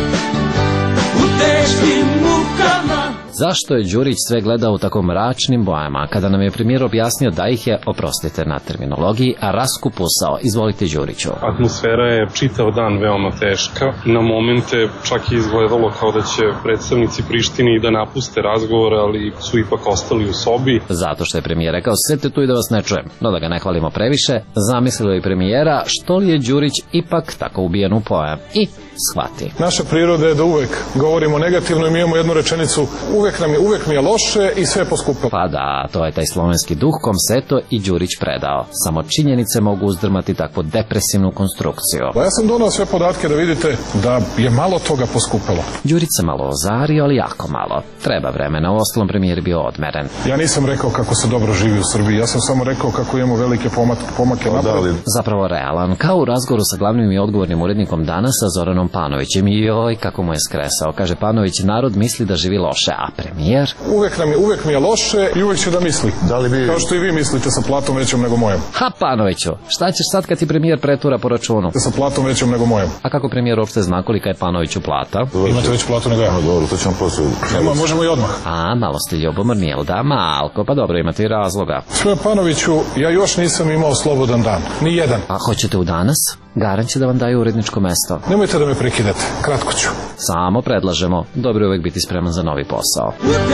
u teškim mukama. Zašto je Đurić sve gledao u tako mračnim bojama, kada nam je premijer objasnio da ih je, oprostite na terminologiji, raskupusao? Izvolite, Đuriću. Atmosfera je čitav dan veoma teška. Na momente čak je izgledalo kao da će predstavnici Prištine i da napuste razgovor, ali su ipak ostali u sobi. Zato što je premijer rekao, sedite tu i da vas ne čujem. No da ga ne hvalimo previše, zamislilo je premijera što li je Đurić ipak tako ubijen u pojam. I shvati. Naša priroda je da uvek govorimo negativno i mi imamo jednu rečenicu, uvek mi je loše i sve je poskupilo. Pa da, to je taj slovenski duh kom se to i Đurić predao. Samo činjenice mogu uzdrmati takvu depresivnu konstrukciju. Ja sam donao sve podatke da vidite da je malo toga poskupilo. Đurić se malo ozario, ali jako malo. Treba vremena, u ostalom premijer bio odmeren. Ja nisam rekao kako se dobro živi u Srbiji, ja sam samo rekao kako imamo velike pomake napred. Zapravo realan, kao u razgovoru sa glavnim i odgovornim urednikom Dana sa Zoranom Panovićem. Joj, kako mu je skresao. Kaže Panović, narod misli da živi loše, a premijer? Uvek mi je loše i uvek će da misli. Kao što i vi mislite sa platom većom nego mojom. Ha, Panoviću, šta ćeš sad kad ti premijer pretura po računu? Sa platom većom nego mojom. A kako premijer uopšte zna kolika je Panoviću plata? Imate već platu nego ja. Dobro, to ćemo poslije. Možemo i odmah. A, malo ste ljubomorni, jel da? Malko, pa dobro, imate i razloga. Sve Panoviću, ja još nisam imao slobodan dan. Ni jedan. A hoćete u danas? Garan će da vam daju uredničko mesto. Nemojte da me prekidate, kratko ću. Samo predlažemo, dobro je uvek biti spreman za novi posao.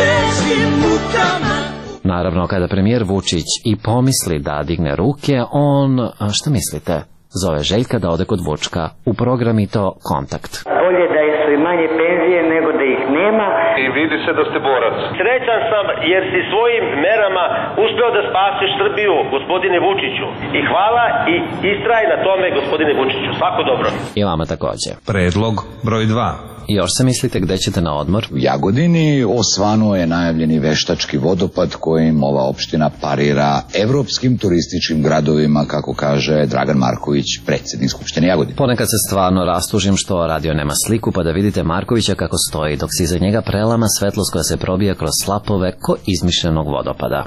Naravno, kada premijer Vučić i pomisli da digne ruke, on, šta mislite, zove Željka da ode kod Vučka u program i to Kontakt. Bolje da su i manje penzije nego da ih nema, i vidi se da ste borac. Srećan sam jer si svojim merama uspeo da spasiš Srbiju, gospodine Vučiću. I hvala i istraj na tome, gospodine Vučiću. Svako dobro. I vama takođe. Predlog broj 2. Još se mislite gde ćete na odmor? U Jagodini osvanuo je najavljeni veštački vodopad kojim ova opština parira evropskim turističkim gradovima, kako kaže Dragan Marković, predsjednik Skupštine Jagodine. Ponekad se stvarno rastužim što radio nema sliku pa da vidite Markovića kako stoji, dok se iza njega prelama svetlost koja se probija kroz slapove ko izmišljenog vodopada.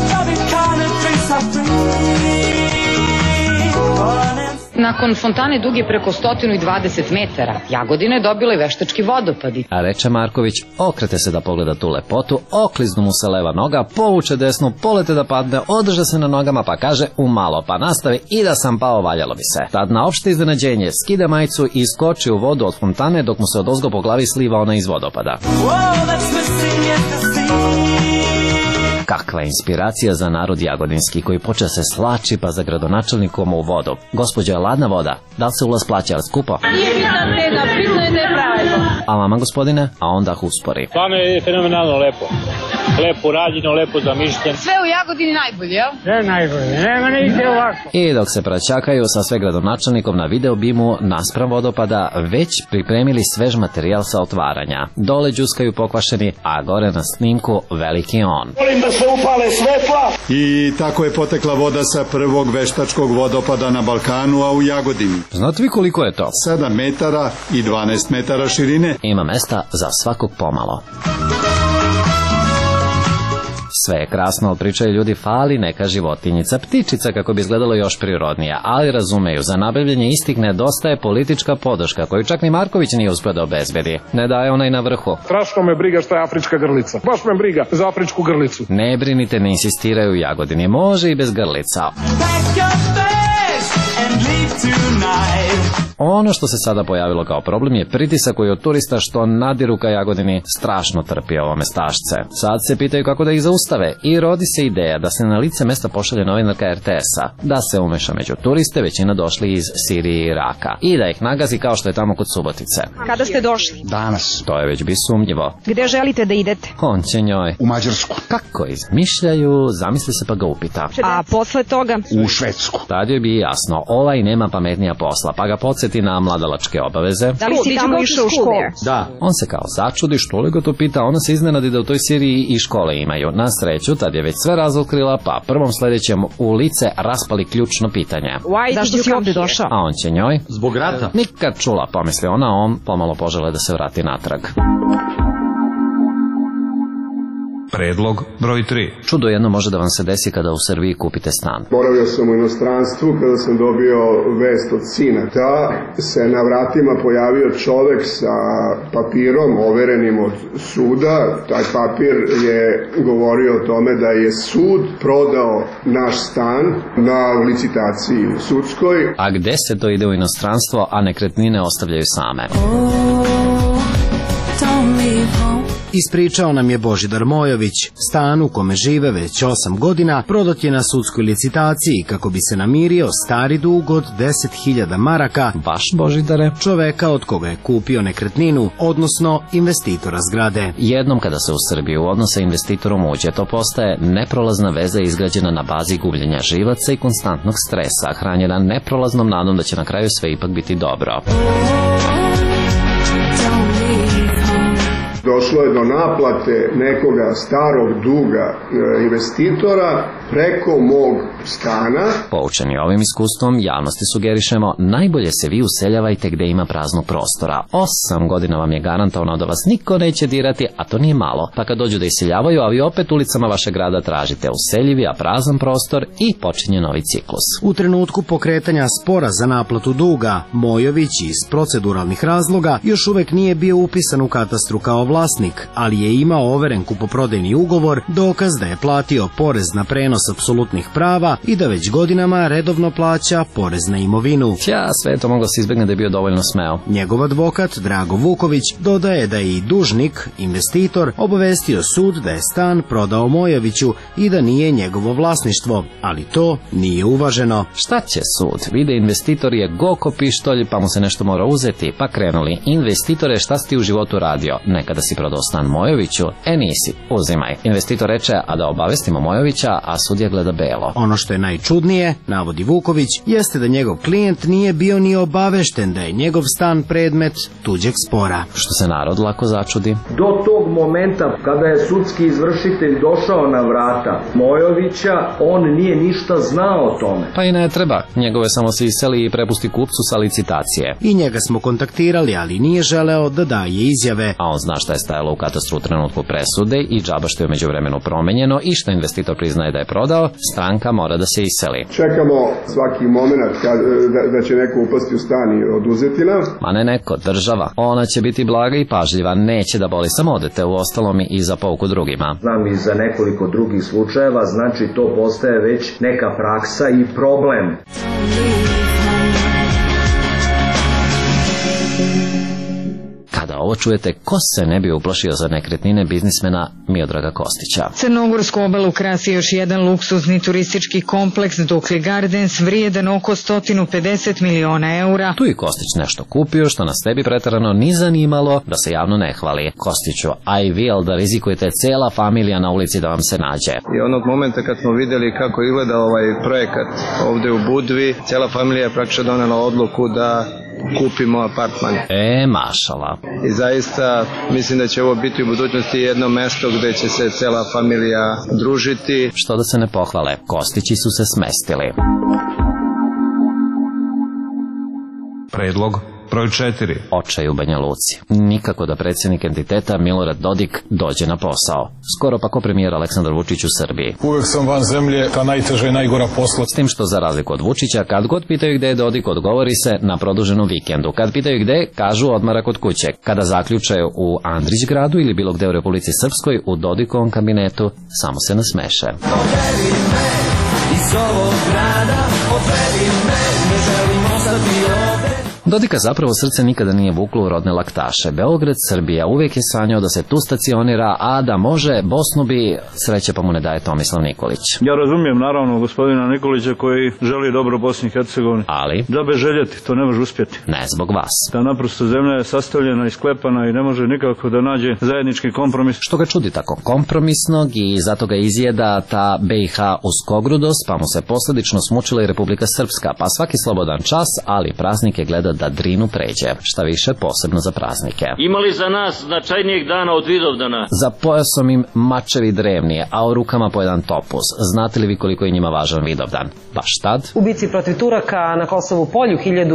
Nakon fontane duge preko 120 metara, Jagodine dobile veštački vodopadi. A reče Marković, okrete se da pogleda tu lepotu, okliznu mu se leva noga, povuče desnu, polete da padne, održe se na nogama pa kaže umalo, pa nastavi i da sam pao valjalo bi se. Tad na opšte iznenađenje skida majicu i skoči u vodu od fontane dok mu se odozgo po glavi sliva ona iz vodopada. Kakva inspiracija za narod jagodinski koji poče se slači pa za gradonačelnikom u vodu. Gospođo, je ladna voda? Da li se ulaz plaća skupo? Nije bitna cena, bitno je da je pravilno. A vama, gospodine? A onda uspori. Stvarno je fenomenalno lepo. Lepo rađeno, lepo zamišljeno. Sve u Jagodini najbolje, jel? Sve najbolje, nema nigde ovako. I dok se praćakaju sa sve gradonačelnikom na video bimu naspram vodopada, već pripremili svež materijal sa otvaranja. Dole đuskaju pokvašeni, a gore na snimku veliki on. Volim da se upale svetla. I tako je potekla voda sa prvog veštačkog vodopada na Balkanu, a u Jagodini. Znate vi koliko je to? 7 metara i 12 metara širine. Ima mesta za svakog pomalo. Sve je krasno, ali pričaju ljudi, fali neka životinjica, ptičica kako bi izgledalo još prirodnije, ali razumeju, za nabavljanje istih nedostaje politička podrška, koju čak ni Marković nije uspio da obezbedi. Ne daje onaj na vrhu. Strašno me briga šta je afrička grlica. Baš me briga za afričku grlicu. Ne brinite, ne insistiraju u Jagodini, može i bez grlica. Ono što se sada pojavilo kao problem je pritisak koji od turista što nadiru ka Jagodini strašno trpi ovo mestašce. Sad se pitaju kako da ih zaustave i rodi se ideja da se na lice mesta pošalje novinarka RTS-a, da se umeša među turiste, većina došli iz Sirije i Iraka, i da ih nagazi kao što je tamo kod Subotice. Kada ste došli? Danas. To je već bi sumnjivo. Gde želite da idete? On će njoj. U Mađarsku. Kako izmišljaju, zamisli se pa ga upita. A posle toga? U Švedsku. Tad joj bi jasno, ovaj nema pametnija posla, pa ga podsjeti na mladalačke obaveze. Da li si tamo išao u školu? Da. On se kao začudi što li ga to pita, ona se iznenadi da u toj Siriji i škole imaju. Na sreću, tad je već sve razotkrila, pa prvom sledećem u lice raspali ključno pitanje. Zašto si ovde došao? A on će njoj. Zbog rata. Nikad čula, pomisli ona, on pomalo požele da se vrati natrag. Predlog broj 3. Čudo jedno može da vam se desi kada u Srbiji kupite stan. Boravio sam u inostranstvu kada sam dobio vest od sina. Da se na vratima pojavio čovek sa papirom overenim od suda. Taj papir je govorio o tome da je sud prodao naš stan na licitaciji sudskoj. A gde se to ide u inostranstvo, a nekretnine ostavljaju same? Ispričao nam je Božidar Mojović. Stan u kome žive već 8 godina prodat je na sudskoj licitaciji kako bi se namirio stari dug od 10.000 maraka. Baš Božidare? Čoveka od koga je kupio nekretninu, odnosno investitora zgrade. Jednom kada se u Srbiju u odnos sa investitorom uđe, to postaje neprolazna veza izgrađena na bazi gubljenja živaca i konstantnog stresa, hranjena neprolaznom nadom da će na kraju sve ipak biti dobro. Došlo je do naplate nekoga starog duga investitora preko mog stana. Poučeni ovim iskustvom, javnosti sugerišemo, najbolje se vi useljavajte gde ima praznog prostora. 8 godina vam je garantovano da vas niko neće dirati, a to nije malo. Pa kad dođu da iseljavaju, a vi opet ulicama vašeg grada tražite useljivi, a prazan prostor i počinje novi ciklus. U trenutku pokretanja spora za naplatu duga, Mojović iz proceduralnih razloga još uvek nije bio upisan u katastru kao vlasnik, ali je imao overen kupoprodajni ugovor, dokaz da je platio porez na prenos prenos apsolutnih prava i da već godinama redovno plaća porez na imovinu. Sve to moglo se izbjegne da je bio dovoljno smeo. Njegov advokat Drago Vuković dodaje da je i dužnik, investitor, obavestio sud da je stan prodao Mojoviću i da nije njegovo vlasništvo, ali to nije uvaženo. Šta će sud? Vide investitor je goko pištolj, pa mu se nešto mora uzeti, pa krenuli. Investitore, šta si ti u životu radio? Nekada si prodao stan Mojoviću? Nisi, uzimaj. Investitor reče, a da obavestimo Mojovića, a sudija gleda belo. Ono što je najčudnije, navodi Vuković, jeste da njegov klijent nije bio ni obavešten da je njegov stan predmet tuđeg spora. Što se narod lako začudi. Do tog momenta kada je sudski izvršitelj došao na vrata Mojovića, on nije ništa znao o tome. Pa i ne treba. Njegove samo se iseli i prepusti kupcu sa licitacije. I njega smo kontaktirali, ali nije želeo da daje izjave. A on zna šta je stajalo u katastru u trenutku presude i džaba što je u međuvremenu promenjeno i što investitor priznaje da je prodao, stranka mora da se iseli. Čekamo svaki moment da će neko upasti u stan i oduzeti nam. Ma ne neko, država. Ona će biti blaga i pažljiva, neće da boli, samo odete u ostalom i za pouku drugima. Znam i za nekoliko drugih slučajeva, znači to postaje već neka praksa i problem. Kada ovo čujete, ko se ne bi uplašio za nekretnine biznismena Miodraga Kostića? Crnogorsku obalu krasi još jedan luksuzni turistički kompleks Dukli Gardens vrijedan oko 150 miliona eura. Tu i Kostić nešto kupio što nas ne bi preterano ni zanimalo da se javno ne hvali. Kostiću, a i vi, ali da rizikujete cela familija na ulici da vam se nađe. I onog momenta kad smo vidjeli kako izgleda ovaj projekat ovdje u Budvi, cela familija je praktično donela odluku da kupimo apartman. Mašala. I zaista mislim da će ovo biti u budućnosti jedno mesto gdje će se cela familija družiti. Što da se ne pohvale, Kostići su se smestili. Predlog broj 4. Očaj u Banja Luci. Nikako da predsjednik entiteta Milorad Dodik dođe na posao. Skoro pa ko premijer Aleksandar Vučić u Srbiji. Uvek sam van zemlje, ta najteža i najgora posla. S tim što za razliku od Vučića, kad god pitaju gde je Dodik, odgovori se na produženom vikendu. Kad pitaju gde, kažu odmara kod kuće. Kada zaključe u Andrić gradu ili bilo gde u Republici Srpskoj, u Dodikovom kabinetu, samo se nasmeše. Odvedi me iz ovog grada, odvedi me, ne želim ostati ovde. Dodika zapravo srce nikada nije vuklo u rodne laktaše. Beograd, Srbija, uvijek je sanjao da se tu stacionira, a da može, Bosnu bi, sreće pa mu ne daje Tomislav Nikolić. Ja razumijem naravno gospodina Nikolića koji želi dobro Bosni i Hercegovini. Ali? Džabe željeti, to ne može uspjeti. Ne zbog vas. Ta naprosto zemlja je sastavljena i sklepana i ne može nikako da nađe zajednički kompromis. Što ga čudi tako kompromisnog i zato ga izjeda ta BiH uskogrudost, pa mu se posljedično smučila i Republika Srpska, pa svaki slobodan čas, ali praznike gleda da Drinu pređe, šta više posebno za praznike. Imali za nas značajnijeg dana od Vidovdana? Za pojasom im mačevi drevni, a u rukama po jedan topuz. Znate li vi koliko je njima važan Vidovdan? Baš tad? U bici protiv Turaka na Kosovu polju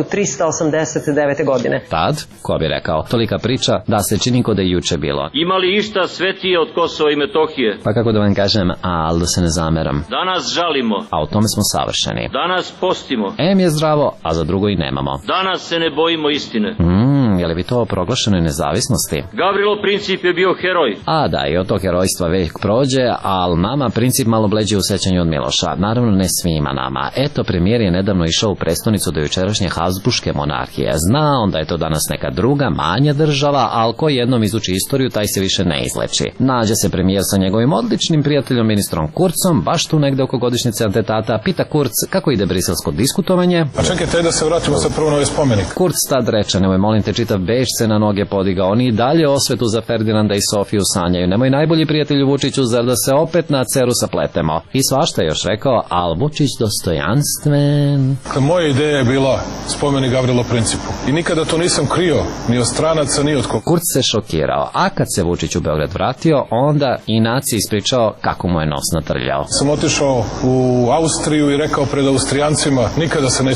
1389. godine. Tad, ko bi rekao, tolika priča da se čini ko da je juče bilo. Imali išta svetije od Kosova i Metohije? Pa kako da vam kažem, ali da se ne zameram. Danas žalimo. A u tome smo savršeni. Danas postimo. Em je zdravo, a za drugo i nemamo. Danas se ne bojimo istine. Je li bi to o proglašenoj nezavisnosti? Gavrilo Princip je bio heroj. A da, i od tog herojstva već prođe, ali nama Princip malo bleđe u sećanju od Miloša. Naravno ne svima nama. Eto, premijer je nedavno išao u prestonicu do jučerašnje Habsburške monarhije. Zna on da je to danas neka druga, manja država, ali ko jednom izuči istoriju, taj se više ne izleči. Nađe se premijer sa njegovim odličnim prijateljom ministrom Kurcom, baš tu negde oko godišnjice atentata, pita Kurc kako ide briselsko diskutovanje. A čekajte da se vratimo sad prvo na ovaj spomenik. Kurc tad reče, nemoj molim te, čitav Beš se na noge podigao, oni i dalje osvetu za Ferdinanda i Sofiju sanjaju, nemoj najbolji prijatelju Vučiću, zar da se opet na ceru sapletemo. I svašta je još rekao, al Vučić dostojanstven. Moja ideja je bila spomenik Gavrilo Principu i nikada to nisam krio, ni od stranaca, ni od koga. Kurc se šokirao, a kad se Vučić u Beograd vratio, onda i naciji ispričao kako mu je nos natrljao. Sam otišao u Austriju i rekao pred Austrijancima, nikada se nećemo složiti.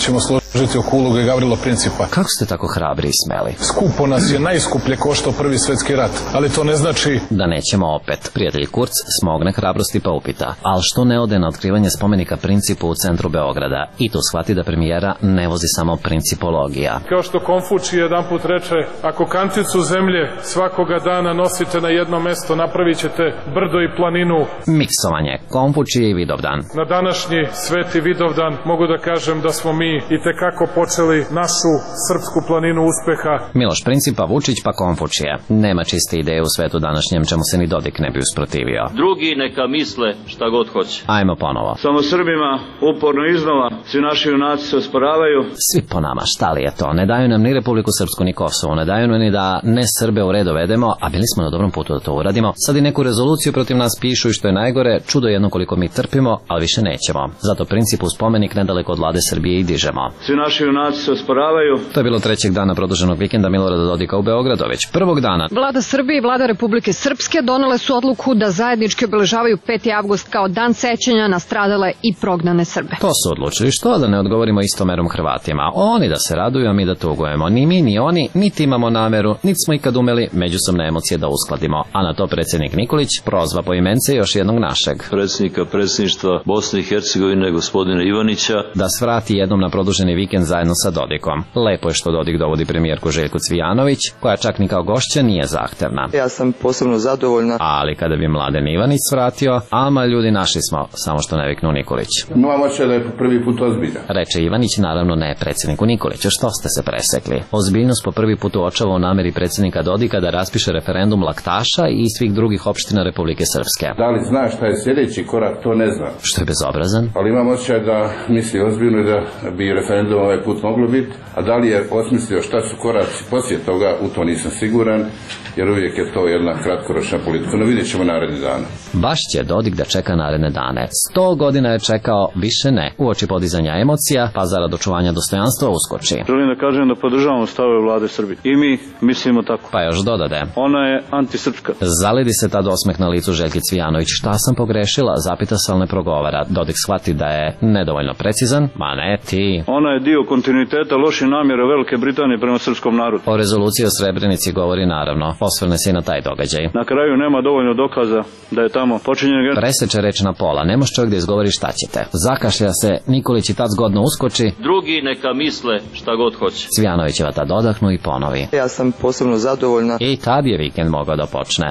Žrtvovku uloge Gavrila Principa. Kako ste tako hrabri i smeli? Skupo nas je najskuplje koštao Prvi svetski rat, ali to ne znači da nećemo opet. Prijatelj Kurz smogne hrabrosti pa upita, ali što ne ode na otkrivanje spomenika Principu u centru Beograda i tu shvati da premijera ne vozi samo principologija. Kao što Konfučije jedan put reče, ako kanticu zemlje svakoga dana nosite na jedno mesto, napravit ćete brdo i planinu. Miksovanje Konfučije i Vidovdan. Na današnji sveti Vidovdan mogu da kažem da smo mi i tekako počeli našu srpsku planinu uspeha. Miloš Principa, Vučić pa Konfučije. Nema čiste ideje u svetu današnjem čemu se ni Dodik ne bi usprotivio. Drugi neka misle šta god hoće. Ajmo ponovo. Samo Srbima uporno iznova svi naši junaci se osporavaju. Svi po nama, šta li je to? Ne daju nam ni Republiku Srpsku ni Kosovo, ne daju nam ni da ne Srbe u red dovedemo, a bili smo na dobrom putu da to uradimo. Sad i neku rezoluciju protiv nas pišu i što je najgore, čudo jedno koliko mi trpimo, ali više nećemo. Zato Principu spomenik nedaleko od vlade Srbije i dižemo. Svi naši junaci se osporavaju. To je bilo 3. dana produženog vikenda Milorada Dodika u Beogradu, već prvog dana. Vlada Srbije i vlada Republike Srpske donele su odluku da zajednički obeležavaju 5. avgust kao dan sećanja na stradale i prognane Srbe. To su odlučili, što da ne odgovorimo istomerom Hrvatima. Oni da se raduju, a mi da tugujemo. Ni mi, ni oni, niti imamo nameru, niti smo ikad umeli međusobne emocije da uskladimo. A na to predsjednik Nikolić prozva po imence još jednog našeg predsjednika predsjedništva Bosne i Hercegovine, gospodina Ivanića, da svrati jednom na produženi vikend zajedno sa Dodikom. Lepo je što Dodik dovodi premijerku Željku Cvijanović, koja čak ni kao gošća nije zahtevna. Ja sam posebno zadovoljna. Ali kada bi Mladen Ivanić svratio, ama ljudi našli smo, samo što ne viknu Nikolić. Imam očaj da je po prvi put ozbiljan. Reče Ivanić, naravno ne predsjedniku Nikoliću, što ste se presekli. Ozbiljnost po prvi put uočava u nameri predsjednika Dodika da raspiše referendum Laktaša i svih drugih opština Republike Srpske. Da li zna šta je sljedeći korak, to ne znam. Što je bezobrazan? Ali imam očaj da misli ozbiljno da bi referendum ovaj put moglo biti, a da li je osmislio šta su koraci poslije toga, u to nisam siguran, jer uvijek je to jedna kratkoročna politika. No vidjet ćemo naredni dana. Baš će Dodik da čeka naredne dane. 100 godina je čekao, više ne. Uoči podizanja emocija, pa zarad očuvanja dostojanstva uskoči. Želim da kažem da podržavamo stavove vlade Srbije. I mi mislimo tako. Pa još dodade. Ona je antisrpska. Zalidi se tad osmeh na licu Željke Cvijanović. Šta sam pogrešila? Zapita se, ali ne progovara. Dodik shvati da je nedovoljno precizan. Ma ne ti. Ona je dio kontinuiteta loše namjere Velike Britanije prema srpskom narodu. O rezoluciji o Srebrenici govori naravno. Osvrne se i na taj događaj. Na kraju nema dovoljno dokaza da je tamo počinjen genocid. Preseče reč na pola. Ne može čovjek da izgovori šta ćete. Zakašlja se, Nikolić i tad zgodno uskoči. Drugi neka misle šta god hoće. Cvijanovićeva tad odahnu i ponovi. Ja sam posebno zadovoljna. I tad je vikend mogao da počne.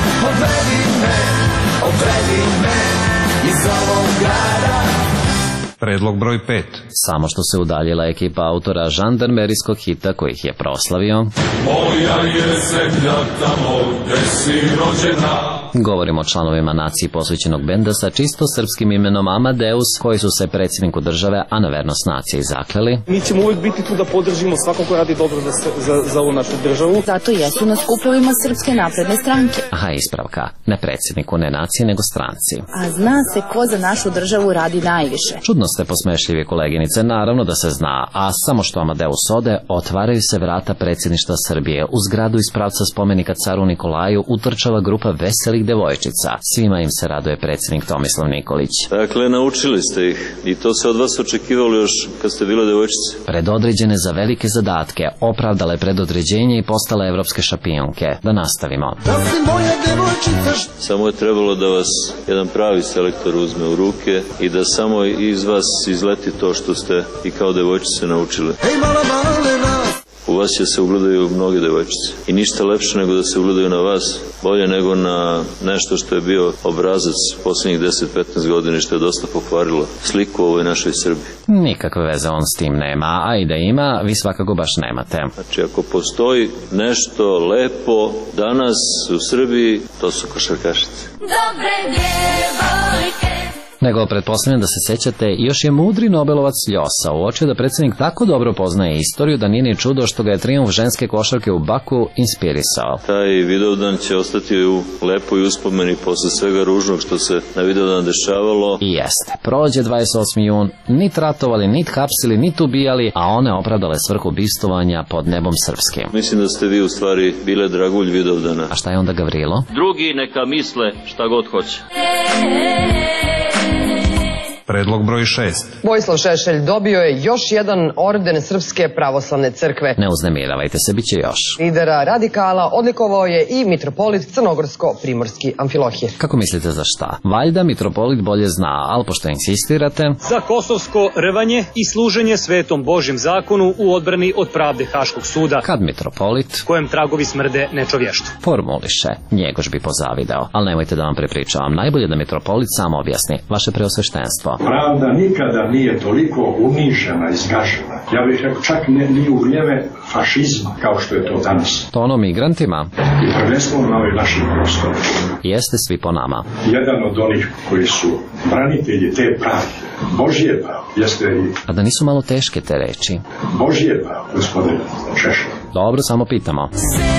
Odvedi me iz ovog grada. Predlog broj 5. Samo što se udaljila ekipa autora žandarmerijskog hita koji ih je proslavio. Moja je zemlja tamo gde si rođena. Govorimo o članovima naciji posvećenog benda sa čisto srpskim imenom Amadeus, koji su se predsjedniku države, a na vernost naciji zakleli. Mi ćemo uvijek biti tu da podržimo svakog ko radi dobro za ovu našu državu. Zato jesu na skupovima Srpske napredne stranke. Aha, ispravka. Ne predsjedniku, ne naciji, nego stranci. A zna se ko za našu državu radi najviše. Čudno ste posmešljivi, koleginice, naravno da se zna, a samo što Amadeus ode, otvaraju se vrata predsjedništva Srbije. U zgradu iz pravca spomenika caru Nikolaju utrčava grupa veselih devojčica. Svima im se raduje predsjednik Tomislav Nikolić. Dakle, naučili ste ih i to se od vas očekivalo još kad ste bile devojčice. Predodređene za velike zadatke, opravdale predodređenje i postale evropske šampionke. Da nastavimo. Da si moja devojčica. Samo je trebalo da vas jedan pravi selektor uzme u ruke i da samo iz vas izleti to što ste i kao devojčice naučili. Hej, mala malena. U vas će se ugledaju mnoge devojčice. I ništa lepše nego da se ugledaju na vas, bolje nego na nešto što je bio obrazac posljednjih 10-15 godina i što je dosta pokvarilo sliku u ovoj našoj Srbiji. Nikakve veze on s tim nema, a i da ima, vi svakako baš nemate. Znači, ako postoji nešto lepo danas u Srbiji, to su košarkašice. Dobre djevojke. Nego pretpostavljam da se sećate, još je mudri Nobelovac Ljosa uočio da predsjednik tako dobro poznaje istoriju da nije ni čudo što ga je trijumf ženske košarke u Baku inspirisao. Taj Vidovdan će ostati u lepoj uspomeni posle svega ružnog što se na Vidovdan dešavalo. I jeste. Prođe 28. jun, nit ratovali, nit hapsili, nit ubijali, a one opravdale svrhu bistovanja pod nebom srpskim. Mislim da ste vi u stvari bile dragulj Vidovdana. A šta je onda Gavrilo? Drugi neka misle šta god hoće. Predlog broj 6. Vojislav Šešelj dobio je još jedan orden Srpske pravoslavne crkve. Ne uznemiravajte se, bit će još. Lidera radikala odlikovao je i mitropolit Crnogorsko-Primorski Amfilohije. Kako mislite za šta? Valjda mitropolit bolje zna, ali pošto insistirate... Za kosovsko rvanje i služenje svetom Božjem zakonu u odbrani od pravde Haškog suda. Kad mitropolit... kojem tragovi smrde nečovještvo. Formuliše, Njegoš bi pozavideo, ali nemojte da vam prepričavam. Najbolje da mitropolit sam objasni. Vaše preosveštenstvo. Pravda nikada nije toliko unižena i zgažena. Ja bih rekao čak ni u vrijeme fašizma kao što je to danas. To ono migrantima? I prvenstveno na ovoj našim prostoru. Jeste svi po nama. Jedan od onih koji su branitelji te pravde, Božje pravo, jeste i... A da nisu malo teške te reči? Božje pravo, gospodine Šešelj. Dobro, samo pitamo.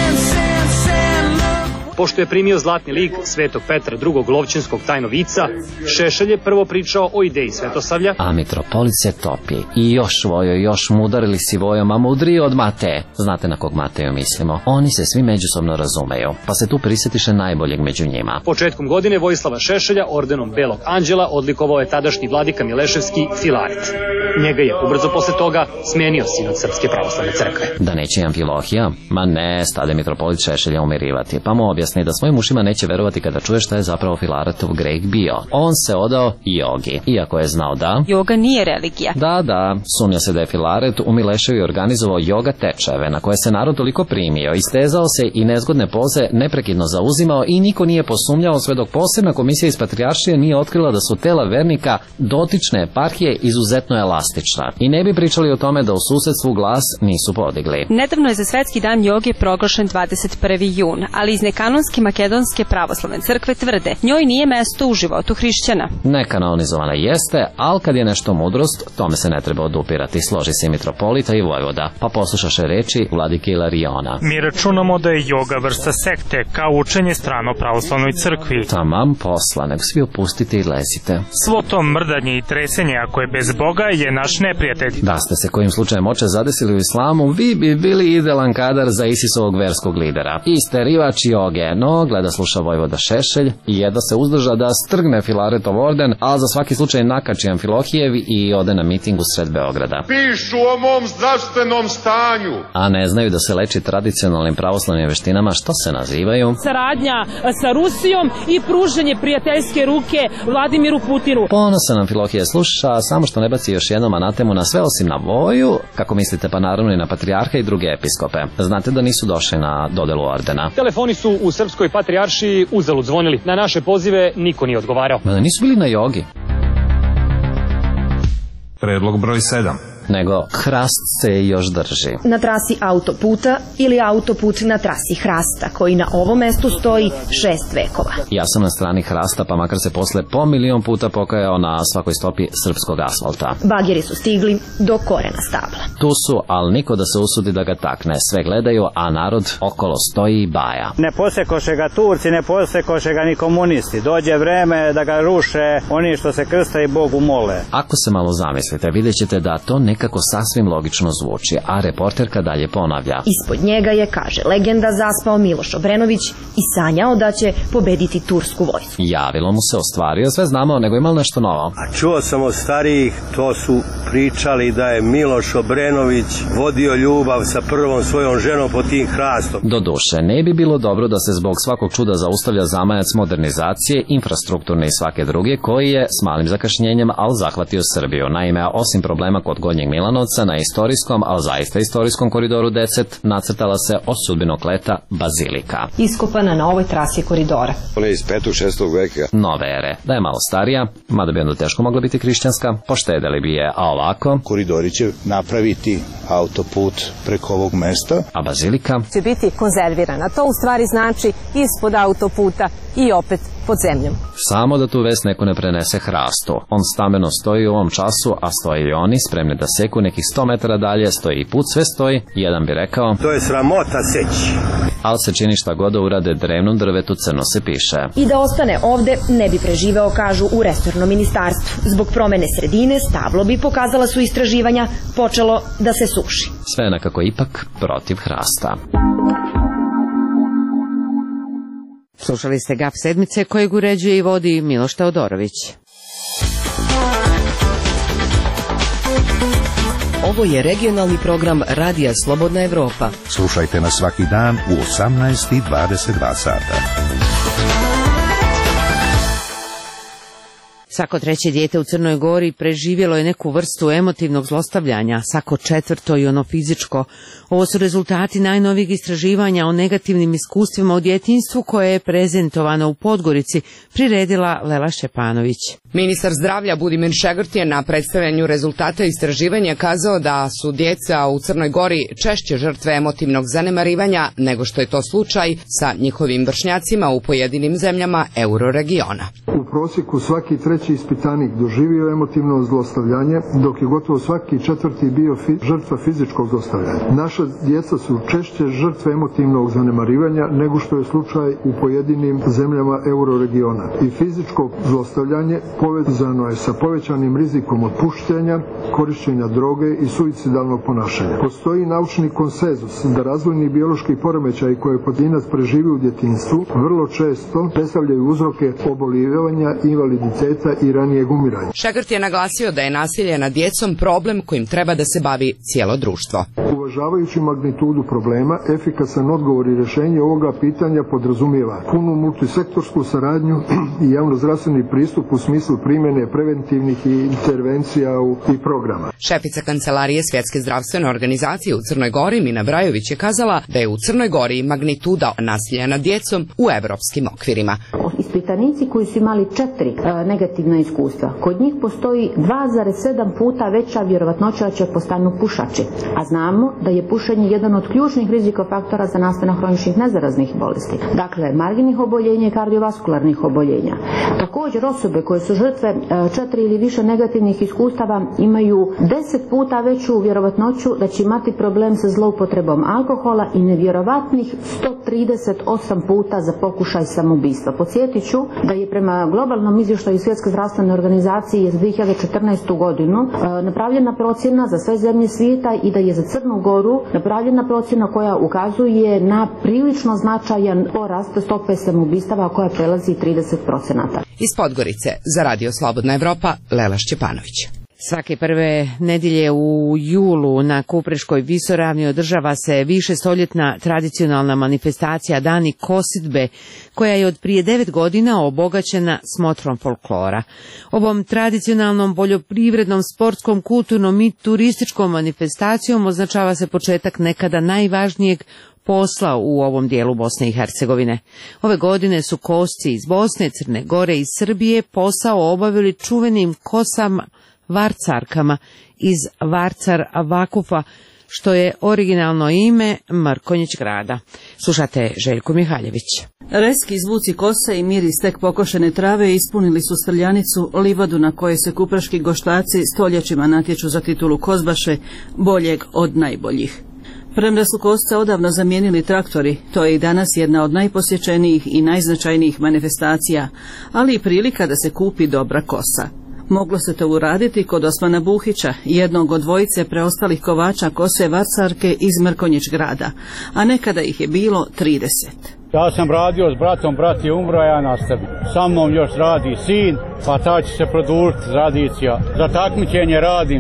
Pošto je primio zlatni lik Svetog Petra II. Lovćinskog tajnovica, Šešelj je prvo pričao o ideji Svetosavlja. A mitropolit se topi. I još Vojo, još mu udarili si Vojom, a mudriji od Mateje. Znate na kog Mateju mislimo? Oni se svi međusobno razumeju, pa se tu prisjetiše najboljeg među njima. Početkom godine Vojislava Šešelja ordenom Belog anđela odlikovao je tadašnji vladika Mileševski Filaret. Njega je ubrzo posle toga smenio sinod Srpske pravoslavne crkve. Da neće Amfilohija? Ma ne, stade mitropolit Šešelja umirivati, pa mu objasni da svojim ušima neće verovati kada čuje šta je zapravo Filaretov greh bio. On se odao jogi, iako je znao da... Joga nije religija. Da, sumnja se da je Filaret u Mileševu organizovao joga tečajeve na koje se narod toliko primio, istezao se i nezgodne poze neprekidno zauzimao i niko nije posumnjao sve dok posebna komisija iz Patrijaršije nije otkrila da su tela vernika dotične eparhije izuzetno elastična. I ne bi pričali o tome da u susedstvu glas nisu podigli. Nedavno je za Svetski dan joge proglašen 21. jun, ali iz nekanonske Makedonske pravoslavne crkve tvrde njoj nije mesto u životu hrišćana. Nekanonizovana jeste, ali kad je nešto mudrost, tome se ne treba odupirati, složi se i mitropolita i vojvoda. Pa poslušaše reči vladike Ilariona. Mi računamo da je joga vrsta sekte, kao učenje strano pravoslavnoj crkvi. Tamam posla, nego svi opustite i lezite. Svo to mrdanje i tresenje, ako je bez Boga, je naš neprijatelj. Da ste se kojim slučajem oče zadesili u islamu, vi bi bili idealan kadar za Isisovog verskog lidera. Isterivač joge, no gleda sluša vojvoda Šešelj i jedva se uzdrža da strgne Filaretov orden, a za svaki slučaj nakači Amfilohijev i ode na miting u sred Beograda. Pišu o mom zdravstvenom stanju. A ne znaju da se leči tradicionalnim pravoslavnim veštinama, što se nazivaju? Saradnja sa Rusijom i pružanje prijateljske ruke Vladimiru Putinu. Ponosan Amfilohije sluša, samo što ne baci još jednom anatemu na sve osim na Voju, kako mislite, pa naravno i na patrijarha i druge episkope. Znate da nisu došli na dodelu ordena. Telefoni su u Srpskoj patrijaršiji uzalud zvonili. Na naše pozive niko nije odgovarao. Ma da nisu bili na jogi. Predlog broj 7. Nego hrast se još drži. Na trasi autoputa ili autoput na trasi hrasta, koji na ovom mestu stoji 6 vekova. Ja sam na strani hrasta, pa makar se posle po milion puta pokajao na svakoj stopi srpskog asfalta. Bageri su stigli do korena stabla. Tu su, ali niko da se usudi da ga takne. Sve gledaju, a narod okolo stoji i baja. Ne posekoše ga Turci, ne posekoše ga ni komunisti. Dođe vreme da ga ruše oni što se krsta i Bogu mole. Ako se malo zamislite, vidjet ćete da to nekako sasvim logično zvuči, a reporterka dalje ponavlja. Ispod njega je, kaže legenda, zaspao Miloš Obrenović i sanjao da će pobediti tursku vojsku. Javilo mu se, ostvario, sve znamo, nego ima li nešto novo? A čuo sam od starijih, to su pričali da je Miloš Obrenović vodio ljubav sa prvom svojom ženom pod tim hrastom. Doduše, ne bi bilo dobro da se zbog svakog čuda zaustavlja zamajac modernizacije, infrastrukturne i svake druge, koji je s malim zakašnjenjem, ali zahvatio Srbiju. Naime, osim problema kod Gornjeg Milanovca, na istorijskom, ali zaista istorijskom koridoru 10, nacrtala se od sudbinokleta bazilika. Iskopana na ovoj trasi koridora. Ona je iz 5. 6. veka. Nove ere. Da je malo starija, mada bi onda teško mogla biti hrišćanska, poštedeli bi je, a ovako... Koridori će napraviti autoput preko ovog mesta. A bazilika? Će biti konzervirana. To u stvari znači ispod autoputa i opet pod zemljom. Samo da tu vest neko ne prenese hrastu. On stameno stoji u ovom času, a stoji i oni spremni da seku nekih 100 metara dalje, stoji i put, sve stoji. Jedan bi rekao... To je sramota seći. Ali se čini šta god da urade drevnom drvetu, crno se piše. I da ostane ovde ne bi preživeo, kažu u resornom ministarstvu. Zbog promene sredine stablo bi, pokazala su istraživanja, počelo da se suši. Sve nekako ipak protiv hrasta. Slušali ste GAF sedmice kojeg uređuje i vodi Miloš Teodorović. Ovo je regionalni program Radija Slobodna Evropa. Slušajte nas svaki dan u 18:22 sata. Svako treće dijete u Crnoj Gori preživjelo je neku vrstu emotivnog zlostavljanja, svako četvrto i ono fizičko. Ovo su rezultati najnovijeg istraživanja o negativnim iskustvima u djetinjstvu koje je prezentovano u Podgorici, priredila Lela Šćepanović. Ministar zdravlja Budimir Šegrtje na predstavljanju rezultata istraživanja kazao da su djeca u Crnoj Gori češće žrtve emotivnog zanemarivanja nego što je to slučaj sa njihovim vršnjacima u pojedinim zemljama euroregiona. U prosjeku svaki treći ispitanik doživio emotivno zlostavljanje, dok je gotovo svaki četvrti bio žrtva fizičkog zlostavljanja. Naša djeca su češće žrtve emotivnog zanemarivanja nego što je slučaj u pojedinim zemljama euroregiona. I fizičko zlostavljanje povezano je sa povećanim rizikom otpuštanja, korišćenja droge i suicidalnog ponašanja. Postoji naučni konsenzus da razvojni biološki poremećaj koje pojedinac preživi u djetinjstvu vrlo često predstavljaju uzroke oboljevanja, invaliditeta i ranijeg umiranja. Šegrt je naglasio da je nasilje nad djecom problem kojim treba da se bavi cijelo društvo. Uvažavajući magnitudu problema, efikasan odgovor i rješenje ovoga pitanja podrazumijeva punu multisektorsku saradnju i javnozdravstveni pristup u smislu primjene preventivnih intervencija i programa. Šefica Kancelarije Svjetske zdravstvene organizacije u Crnoj Gori, Mina Brajović, je kazala da je u Crnoj Gori magnituda nasilja nad djecom u evropskim okvirima. Ispitanici koji su imali 4 negativna iskustva, kod njih postoji 2,7 puta veća vjerovatnoća da će postanu pušači, a znamo da je pušenje jedan od ključnih rizikofaktora za nastanak hroničnih nezaraznih bolesti, dakle marginnih oboljenja i kardiovaskularnih oboljenja. Također osobe koje su žrtve 4 ili više negativnih iskustava imaju 10 puta veću vjerovatnoću da će imati problem sa zloupotrebom alkohola i nevjerovatnih 138 puta za pokušaj samoubistva. Podsjetit ću da je prema globalnom izvještaju Svjetske zdravstvene organizacije za 2014. godinu napravljena procjena za sve zemlje svijeta i da je za Crnu Goru napravljena procjena koja ukazuje na prilično značajan porast stope samoubistava koja prelazi 30%. Iz Podgorice za Radio Slobodna Evropa, Lela Šćepanović. Svake prve nedjelje u julu na Kupreškoj visoravni održava se višestoljetna tradicionalna manifestacija Dani kosidbe, koja je od prije 9 godina obogaćena smotrom folklora. Ovom tradicionalnom poljoprivrednom, sportskom, kulturnom i turističkom manifestacijom označava se početak nekada najvažnijeg posla u ovom dijelu Bosne i Hercegovine. Ove godine su kosci iz Bosne, Crne Gore i Srbije posao obavili čuvenim kosama varcarkama iz Varcar Vakufa, što je originalno ime Mrkonjić grada. Slušate Željko Mihaljević. Reski zvuci kose i miris tek pokošene trave ispunili su Strljanicu, livadu na kojoj se kupreški goštaci stoljećima natječu za titulu kozbaše, boljeg od najboljih. Premda su kosce odavno zamijenili traktori, to je i danas jedna od najposjećenijih i najznačajnijih manifestacija, ali i prilika da se kupi dobra kosa. Moglo se to uraditi kod Osmana Buhića, jednog od dvojice preostalih kovača kose varcarke iz Mrkonjić grada, a nekada ih je bilo 30. Ja sam radio s bratom, brat je umro, ja nastavim. Sa mnom još radi sin, pa ta će se produžiti tradicija. Za takmičenje radim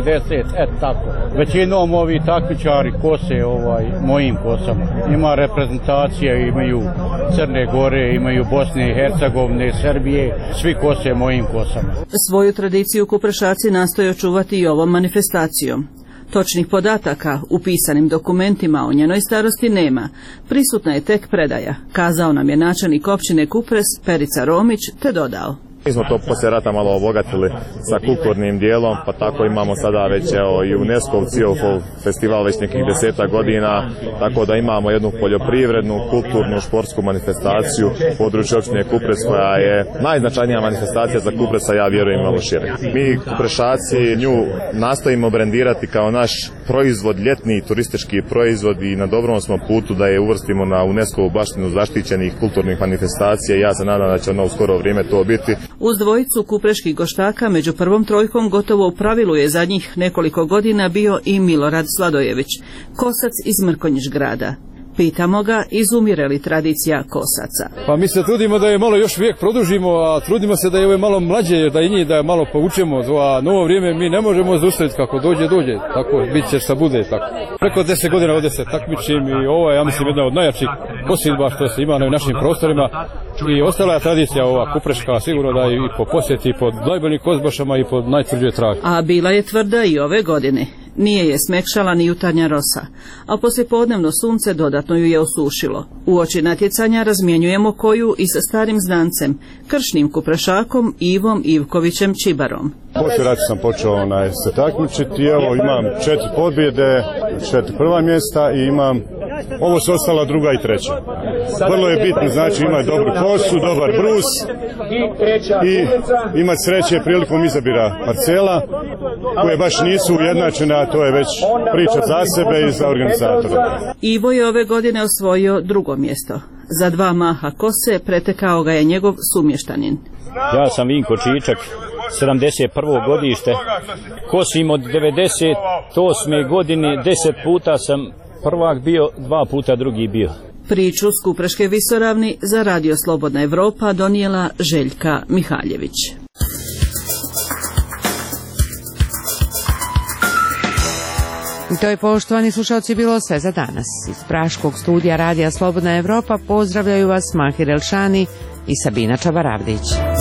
150, tako. Većinom ovi takmičari kose mojim kosama. Ima reprezentacije, imaju Crne Gore, imaju Bosne i Hercegovine, Srbije, svi kose mojim kosama. Svoju tradiciju kuprešaci nastoje očuvati i ovom manifestacijom. Točnih podataka u pisanim dokumentima o njenoj starosti nema. Prisutna je tek predaja, kazao nam je načelnik općine Kupres Perica Romić, te dodao. Mi smo to poslije rata malo obogatili sa kulturnim dijelom, pa tako imamo sada već i UNESCO CIOF festival već nekih 10 godina, tako da imamo jednu poljoprivrednu, kulturnu, športsku manifestaciju u području općine Kupres koja je najznačajnija manifestacija za Kupresa, ja vjerujem malo šire. Mi Kuprešaci nju nastojimo brendirati kao naš proizvod, ljetni turistički proizvod i na dobrom smo putu da je uvrstimo na UNESCO baštinu zaštićenih kulturnih manifestacija i ja se nadam da će ona u skoro vrijeme to biti. Uz dvojicu kupreških goštaka među prvom trojkom gotovo u pravilu je zadnjih nekoliko godina bio i Milorad Sladojević, kosac iz Mrkonjić grada. Pitamo ga izumire li tradicija kosaca. Pa mi se trudimo da je malo još vijek produžimo, a trudimo se da je ove malo mlađe, da i njih da je malo povučemo, a novo vrijeme mi ne možemo zaustaviti kako dođe, tako bit će šta bude. Tako. Preko 10 godina ovdje se takmičim i ovo je, ja mislim, jedna od najjačih kosidba što se ima na našim prostorima i ostala je tradicija ova kupreška, sigurno da i po posjeti, i po najboljim kozbašama i po najtvrđoj travi. A bila je tvrda i ove godine. Nije je smekšala ni jutarnja rosa, a poslijepodnevno sunce dodatno ju je osušilo. Uoči natjecanja razmjenjujemo koju i sa starim znancem, kršnim kuprešakom Ivom Ivkovićem Čibarom. Poslije rata sam počeo se takmičiti, evo imam 4 pobjede, 4 prva mjesta i imam, ovo su ostala druga i treća. Vrlo je bitno, znači imati dobru kosu, dobar brus i imati sreće prilikom izabira parcela koje baš nisu ujednačene, a to je već priča za sebe i za organizatora. Ivo je ove godine osvojio drugo mjesto. Za 2 maha kose pretekao ga je njegov sumještanin. Ja sam Vinko Čičak, 71. godište. Kosim od 98. godine, 10 puta sam prvak bio, 2 puta drugi bio. Priču s Kupreške visoravni za Radio Slobodna Evropa donijela Željka Mihaljević. To je, poštovani slušalci, bilo sve za danas. Iz praškog studija Radija Slobodna Evropa pozdravljaju vas Mahir Elšani i Sabina Čabaravdić.